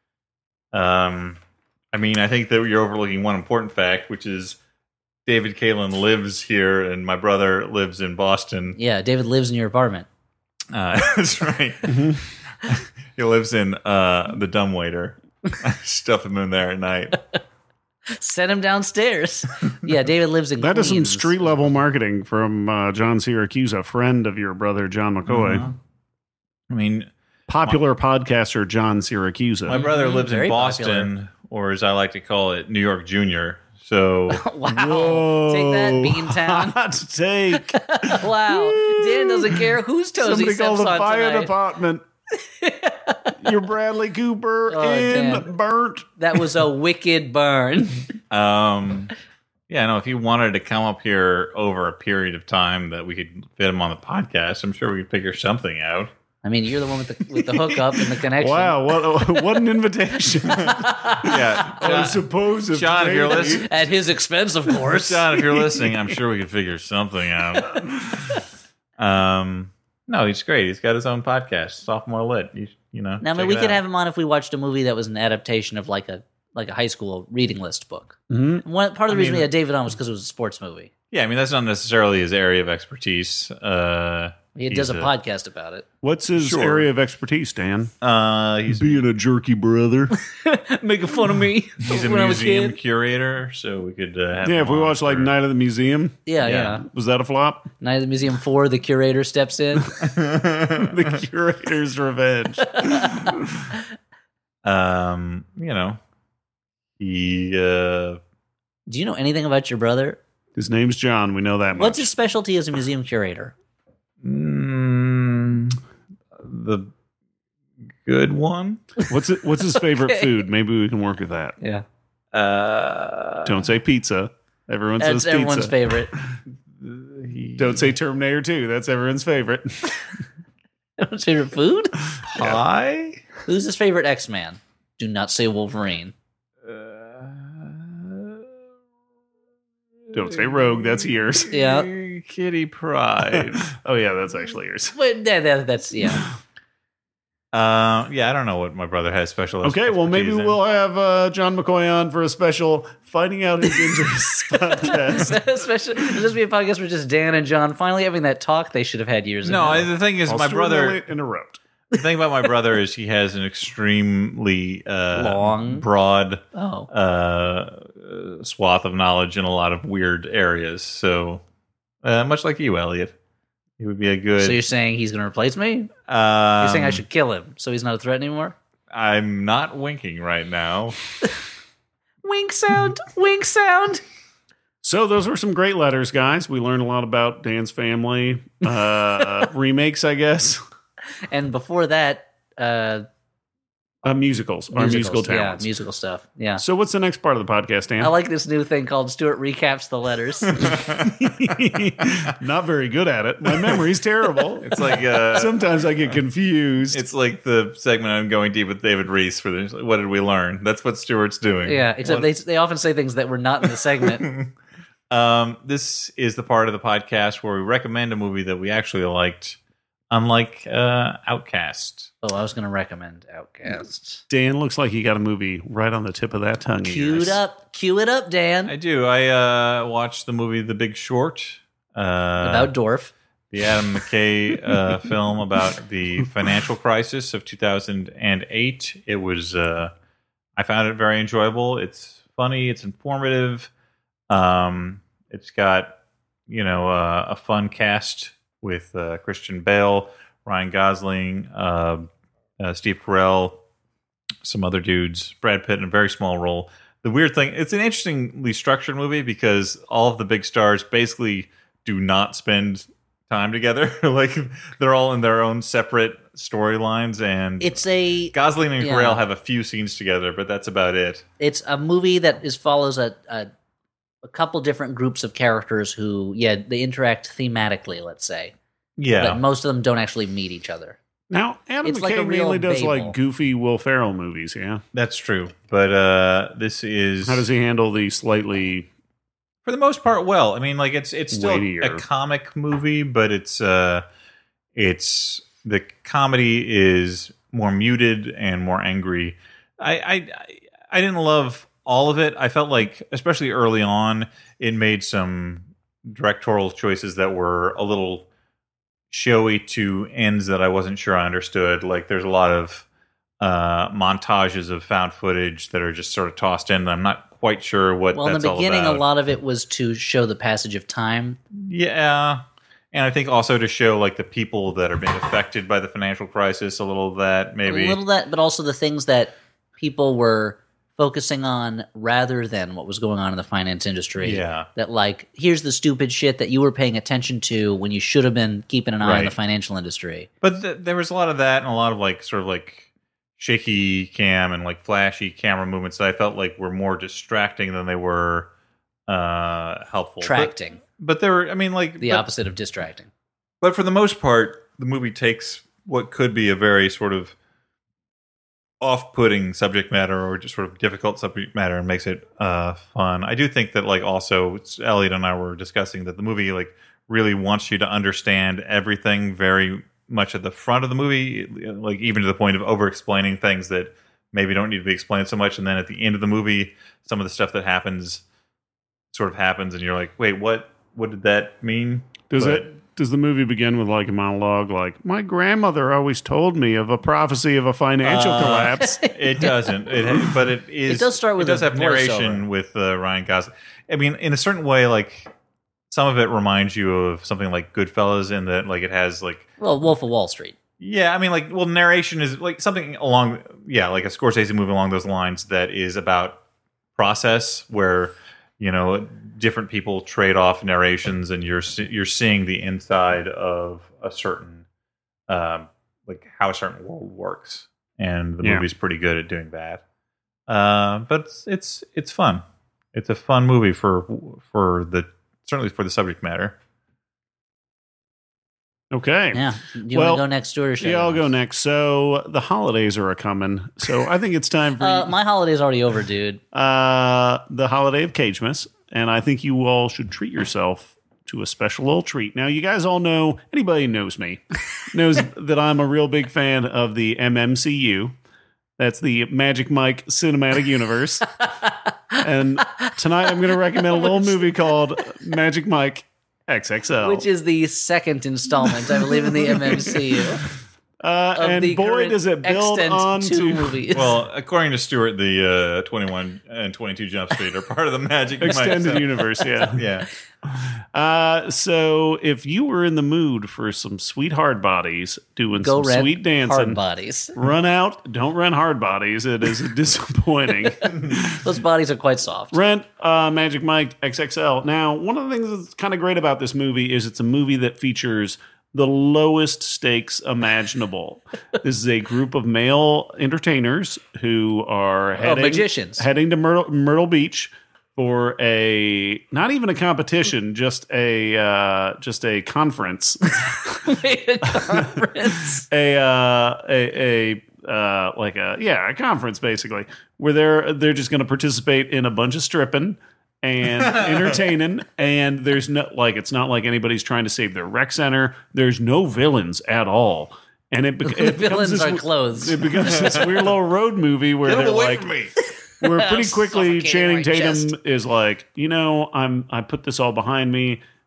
Um, I mean, I think that you're overlooking one important fact, which is David Kalin lives here, and my brother lives in Boston. Yeah, David lives in your apartment. Uh, that's right. He lives in uh, the dumbwaiter. Stuff him in there at night. Send him downstairs. Yeah, David lives in That Queens. is some street level marketing from uh, John Syracuse, a friend of your brother John McCoy. Uh-huh. I mean, Popular podcaster John Syracuse. my brother lives Very in Boston, or as I like to call it, New York Junior. So Wow. Whoa. Take that, Beantown. Hot take. Wow. Dan doesn't care whose toes Somebody he call steps the on fire tonight. department. You're Bradley Cooper Oh, in damn. Burnt. That was a wicked burn. Um, yeah, no, if you wanted to come up here over a period of time that we could fit him on the podcast, I'm sure we could figure something out. I mean, you're the one with the with the hookup and the connection. Wow, what what an invitation. Yeah, I John, suppose if John, if you're maybe- listening, At his expense, of course. John, if you're listening, I'm sure we could figure something out. Um, no, he's great. He's got his own podcast, Sophomore Lit. You, you know, Now, I mean, check we it could out. have him on if we watched a movie that was an adaptation of like a like a high school reading list book. Mhm. One part of the I reason mean- we had David on was because it was a sports movie. Yeah, I mean that's not necessarily his area of expertise. Uh, He he's does a, podcast about it. What's his Sure. area of expertise, Dan? Uh, he's Being a jerky brother. Making fun of me. he's a when I was a museum kid. curator, so we could uh, have Yeah, him if we on watch like for- Night of the Museum, Yeah, Yeah. yeah. was that a flop? Night of the Museum four, the curator steps in. The Curator's Revenge. um, you know, he uh, Do you know anything about your brother? His name's John. We know that much. What's his specialty as a museum curator? mm, the good one. What's it, What's his favorite Okay. food? Maybe we can work with that. Yeah. Uh, Don't say pizza. Everyone That's says pizza. everyone's favorite. he, Don't say Terminator two. That's everyone's favorite. Everyone's favorite food? pie. Who's his favorite X-Man? Do not say Wolverine. Don't say Rogue. That's yours. Yeah. Kitty Pride. Oh yeah, that's actually yours. But that, that, that's, yeah. Uh, yeah, I don't know what my brother has special. Okay, well maybe expertise in. we'll have uh, John McCoy on for a special finding out his interests podcast. Especially, it'll just be a podcast where just Dan and John finally having that talk they should have had years No, ago. I, the thing is, I'll my brother. stimulate, interrupt. The thing about my brother is he has an extremely uh, Long? broad Oh. uh, swath of knowledge in a lot of weird areas. So, uh, much like you, Elliot, he would be a good. So you're saying he's going to replace me? um, You're saying I should kill him so he's not a threat anymore? I'm not winking right now. Wink sound, wink sound. So those were some great letters, guys. We learned a lot about Dan's family, uh, remakes, I guess, And before that, uh, uh, musicals, our musical musicals, yeah, talents. musical stuff. Yeah. So what's the next part of the podcast, Dan? I like this new thing called Stuart Recaps the Letters. Not very good at it. My memory's terrible. It's like uh, Sometimes I get confused. it's like the segment on Going Deep with David Reese. For this, what did we learn? That's what Stuart's doing. Yeah, except they they often say things that were not in the segment. Um, this is the part of the podcast where we recommend a movie that we actually liked, unlike uh, Outcast. Oh, I was going to recommend Outcast. Dan looks like he got a movie right on the tip of that tongue. of Cue yours. it up, cue it up, Dan. I do. I uh, watched the movie The Big Short. Uh, About Dorf. the Adam McKay uh, film about the financial crisis of two thousand eight. It was, uh, I found it very enjoyable. It's funny. It's informative. Um, it's got, you know, uh, a fun cast with uh, Christian Bale, Ryan Gosling, uh, uh, Steve Carell, some other dudes, Brad Pitt in a very small role. The weird thing, it's an interestingly structured movie because all of the big stars basically do not spend time together. Like they're all in their own separate storylines, and It's a Gosling and yeah. Carell have a few scenes together, but that's about it. it's a movie that is follows a, a a couple different groups of characters who, yeah, they interact thematically, let's say. Yeah. But most of them don't actually meet each other. Now, Adam It's McKay like a real mainly does Babel. like goofy Will Ferrell movies, yeah? That's true. But uh, this is, How does he handle the slightly... for the most part, well. I mean, like it's it's still Weightier. a comic movie, but it's uh, it's the comedy is more muted and more angry. I I I didn't love all of it. I felt like, especially early on, it made some directorial choices that were a little showy to ends that I wasn't sure I understood. Like there's a lot of uh, montages of found footage that are just sort of tossed in. I'm not quite sure what Well, in that's the all beginning, about. a lot of it was to show the passage of time. Yeah. And I think also to show like the people that are being affected by the financial crisis, a little of that maybe. A little that, but also the things that people were focusing on rather than what was going on in the finance industry. Yeah. That like, here's the stupid shit that you were paying attention to when you should have been keeping an eye on Right. the financial industry. But th- there was a lot of that and a lot of like sort of like shaky cam and like flashy camera movements that I felt like were more distracting than they were uh, helpful. Tracting. But, but there were, I mean, like The but, opposite of distracting. But for the most part, the movie takes what could be a very sort of off-putting subject matter or just sort of difficult subject matter and makes it uh, fun. I do think that like also it's, Elliot and I were discussing that the movie like really wants you to understand everything very much at the front of the movie, like even to the point of over-explaining things that maybe don't need to be explained so much, and then at the end of the movie, some of the stuff that happens sort of happens, and you're like, wait, what? What did that mean? Does But- it? Does the movie begin with like a monologue like, my grandmother always told me of a prophecy of a financial Uh, collapse? It doesn't, it, but it is. It does start with It does a have narration voiceover. with uh, Ryan Gosling. I mean, in a certain way, like some of it reminds you of something like Goodfellas, in that like it has like, Well, Wolf of Wall Street. yeah, I mean, like, well, narration is like something along, yeah, like a Scorsese movie along those lines that is about process where, you know, different people trade off narrations, and you're se- you're seeing the inside of a certain, um, like how a certain world works, and the Yeah. movie's pretty good at doing that. Uh, but it's, it's it's fun. It's a fun movie for for the certainly for the subject matter. Okay. Yeah. Do you Well, want to go next, Stuart? Or should Yeah, I I'll go go next. So the holidays are a coming. So I think it's time for Uh, my holiday's already over, dude. uh, the holiday of Cagemas, and I think you all should treat yourself to a special little treat. Now, you guys all know, anybody who knows me knows that I'm a real big fan of the M M C U. That's the Magic Mike Cinematic Universe. And tonight I'm going to recommend a little movie called Magic Mike X X L. Which is the second installment, I believe, in the M M C U. uh, Of and the boy, current does it build extant on two to movies. Well, according to Stuart, the uh, twenty-one and twenty-two Jump Street are part of the Magic Mike. extended So- universe. Yeah. Yeah. Uh, so if you were in the mood for some sweet hard bodies doing Go some rent sweet dancing, hard bodies. run out. Don't rent hard bodies. It is disappointing. Those bodies are quite soft. Rent uh, Magic Mike X X L. Now, one of the things that's kind of great about this movie is it's a movie that features the lowest stakes imaginable. This is a group of male entertainers who are heading, magicians. heading to Myrtle, Myrtle Beach for a not even a competition, just a uh, just a conference. A conference. a uh, a, a uh, like a yeah a conference basically where they're they're just going to participate in a bunch of stripping and entertaining, and there's no like it's not like anybody's trying to save their rec center. There's no villains at all, and it, bec- The it becomes villains this, are clothes. It becomes this weird little road movie where Get they're him away like. from me. Where pretty I'm quickly suffocating Channing my Tatum chest. is like, you know, I'm I put this all behind me.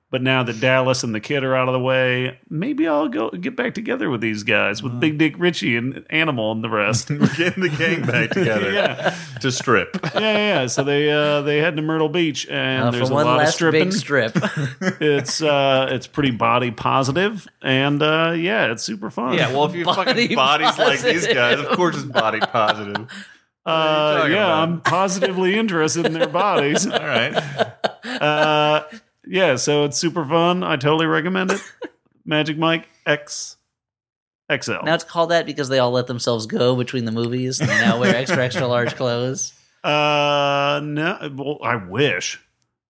But now that Dallas and the kid are out of the way, maybe I'll go get back together with these guys, with Big Dick Richie and Animal and the rest. We're getting the gang back together Yeah. to strip. Yeah, yeah, yeah. So they uh, they head to Myrtle Beach, and Uh, there's for a one lot of last stripping. big strip. It's uh, it's pretty body positive, and uh, yeah, it's super fun. Yeah, well, if you Body fucking bodies like these guys, of positive. course it's body positive. uh, talking yeah, about? I'm positively interested in their bodies. All right. Uh, yeah, so it's super fun. I totally recommend it. Magic Mike X X L. Now it's called that because they all let themselves go between the movies and they now wear extra, extra large clothes. Uh, no, well, I wish.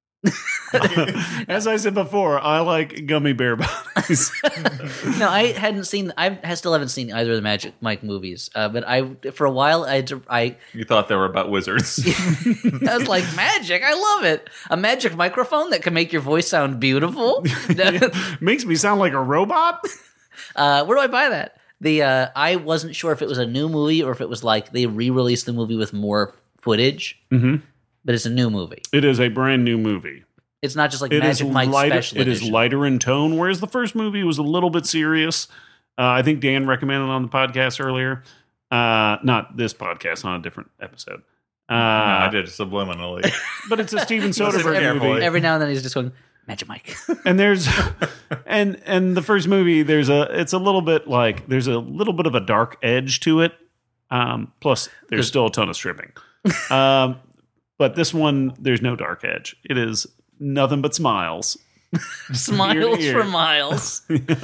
As I said before, I like gummy bear bodies. No, I hadn't seen. I I still haven't seen either of the Magic Mike movies. Uh, but I, for a while, I, had to- I, You thought they were about wizards. I was like, magic. I love it. A magic microphone that can make your voice sound beautiful. Makes me sound like a robot. uh, where do I buy that? The uh, I wasn't sure if it was a new movie or if it was like they re-released the movie with more footage. Mm-hmm. But it's a new movie. It is a brand new movie. It's not just like It is Magic Mike lighter. special It is edition. lighter in tone, whereas the first movie was a little bit serious. Uh, I think Dan recommended on the podcast earlier. Uh, not this podcast, on a different episode. Uh, No, I did it subliminally. But it's a Steven Listen Soderbergh carefully. movie. Every now and then he's just going, Magic Mike. And there's and and the first movie, there's a it's a little bit like there's a little bit of a dark edge to it. Um, plus, there's still a ton of stripping. Um, but this one, there's no dark edge. It is nothing but smiles. Smiles ear. for miles.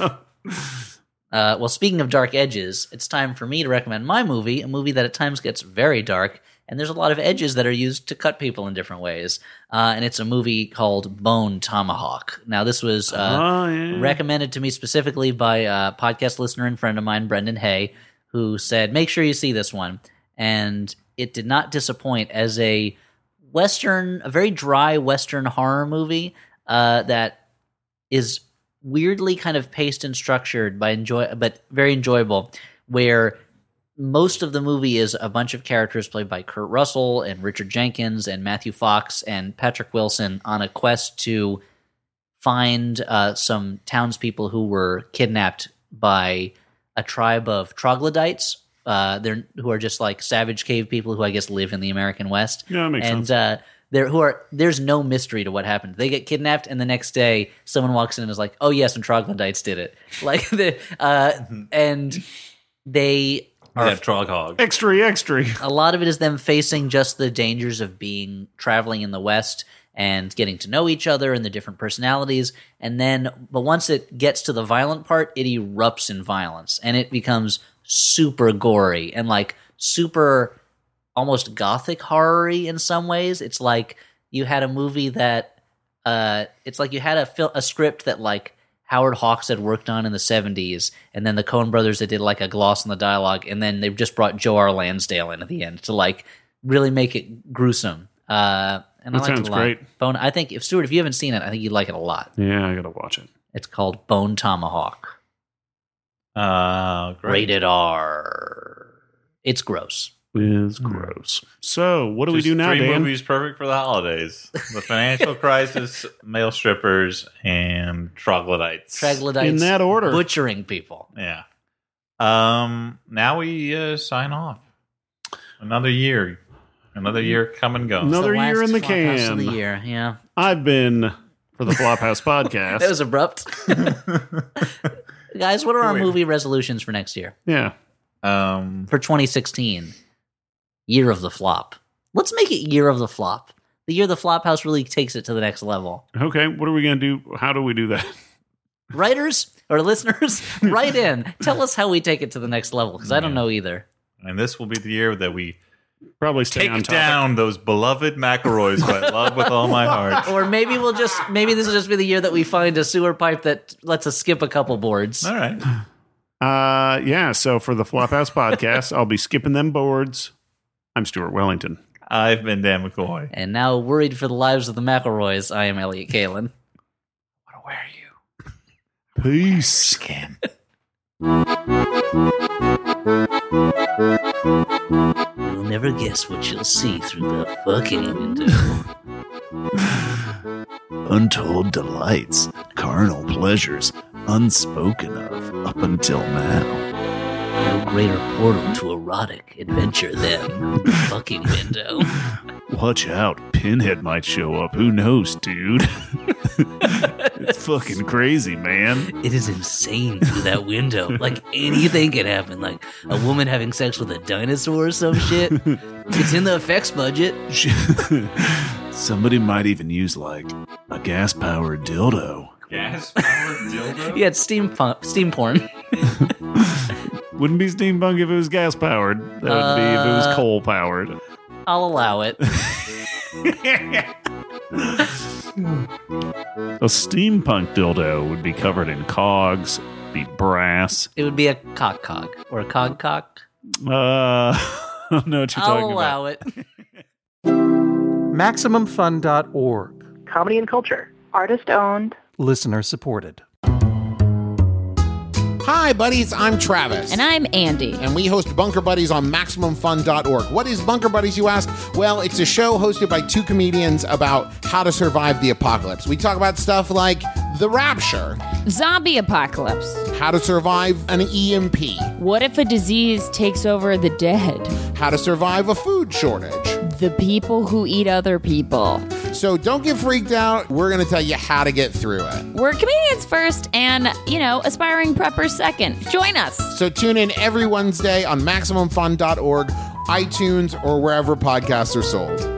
Uh, well, speaking of dark edges, it's time for me to recommend my movie, a movie that at times gets very dark, and there's a lot of edges that are used to cut people in different ways. Uh, and it's a movie called Bone Tomahawk. Now, this was uh, Oh, yeah. recommended to me specifically by a podcast listener and friend of mine, Brendan Hay, who said, make sure you see this one. And it did not disappoint as a Western, a very dry Western horror movie uh, that is weirdly kind of paced and structured by enjoy, but very enjoyable, where most of the movie is a bunch of characters played by Kurt Russell and Richard Jenkins and Matthew Fox and Patrick Wilson on a quest to find uh, some townspeople who were kidnapped by a tribe of troglodytes. Uh, they're who are just like savage cave people who I guess live in the American West. Yeah, that makes and, sense. Uh, there who are there's no mystery to what happened. They get kidnapped, and the next day, someone walks in and is like, "Oh yes, and troglodytes did it." Like the uh, and they are Yeah, Troghog. Extra, extra. a lot of it is them facing just the dangers of being traveling in the West and getting to know each other and the different personalities. And then, but once it gets to the violent part, it erupts in violence and it becomes super gory and like super almost gothic horror-y in some ways. It's like you had a movie that, uh, it's like you had a fil- a script that like Howard Hawks had worked on in the seventies, and then the Coen brothers that did like a gloss on the dialogue, and then they've just brought Joe R. Lansdale in at the end to like really make it gruesome. Uh, and That I liked sounds it a lot. great. Bone. I think if Stuart, if you haven't seen it, I think you'd like it a lot. Yeah, I gotta watch it. It's called Bone Tomahawk. Uh, great. Rated R. It's gross. It's gross. So, what do we Just do now, three Dan? movies perfect for the holidays: the financial crisis, male strippers, and troglodytes. Troglodytes In that order. butchering people. Yeah. Um. Now we uh, sign off. Another year. Another year come and go. No. Another It's year in the last Flophouse of can. the year, yeah. I've been for the Flophouse podcast. That was abrupt. Guys, what are our Wait. movie resolutions for next year? yeah. Um. For twenty sixteen, year of the flop. Let's make it year of the flop. The year the Flophouse really takes it to the next level. Okay. What are we gonna do? How do we do that? Writers or listeners, write in. Tell us how we take it to the next level, because I don't Yeah. know either. And this will be the year that we Probably stay on take topic. down those beloved McElroys who I love with all my heart. Or maybe we'll just, maybe this will just be the year that we find a sewer pipe that lets us skip a couple boards. All right. Uh, yeah. So for the Flophouse podcast, I'll be skipping them boards. I'm Stuart Wellington. I've been Dan McCoy. And now, worried for the lives of the McElroys, I am Elliot Kalin. What where are you? Peace. Skin. You'll never guess what you'll see through the fucking window. Untold delights carnal pleasures unspoken of up until now. No greater portal to erotic adventure than the fucking window. Watch out, Pinhead might show up. Who knows, dude? It's fucking crazy, man. It is insane through that window. Like, anything can happen. Like, a woman having sex with a dinosaur or some shit. It's in the effects budget. Somebody might even use, like, a gas-powered dildo. Gas-powered dildo? Yeah, it's steam, pump, steam porn. Wouldn't be steampunk if it was gas-powered. That would uh, be if it was coal-powered. I'll allow it. A steampunk dildo would be covered in cogs, be brass. It would be a cock cog or a cog cock. Uh, I don't know what you're I'll talking allow about. it. Maximum Fun dot org. Comedy and culture. Artist owned. Listener supported. Hi, buddies. I'm Travis. And I'm Andy. And we host Bunker Buddies on Maximum Fun dot org. What is Bunker Buddies, you ask? Well, it's a show hosted by two comedians about how to survive the apocalypse. We talk about stuff like the rapture, zombie apocalypse, how to survive an E M P, what if a disease takes over the dead, how to survive a food shortage, the people who eat other people. So don't get freaked out. We're going to tell you how to get through it. We're comedians first and, you know, aspiring preppers second. Join us. So tune in every Wednesday on Maximum Fun dot org, iTunes, or wherever podcasts are sold.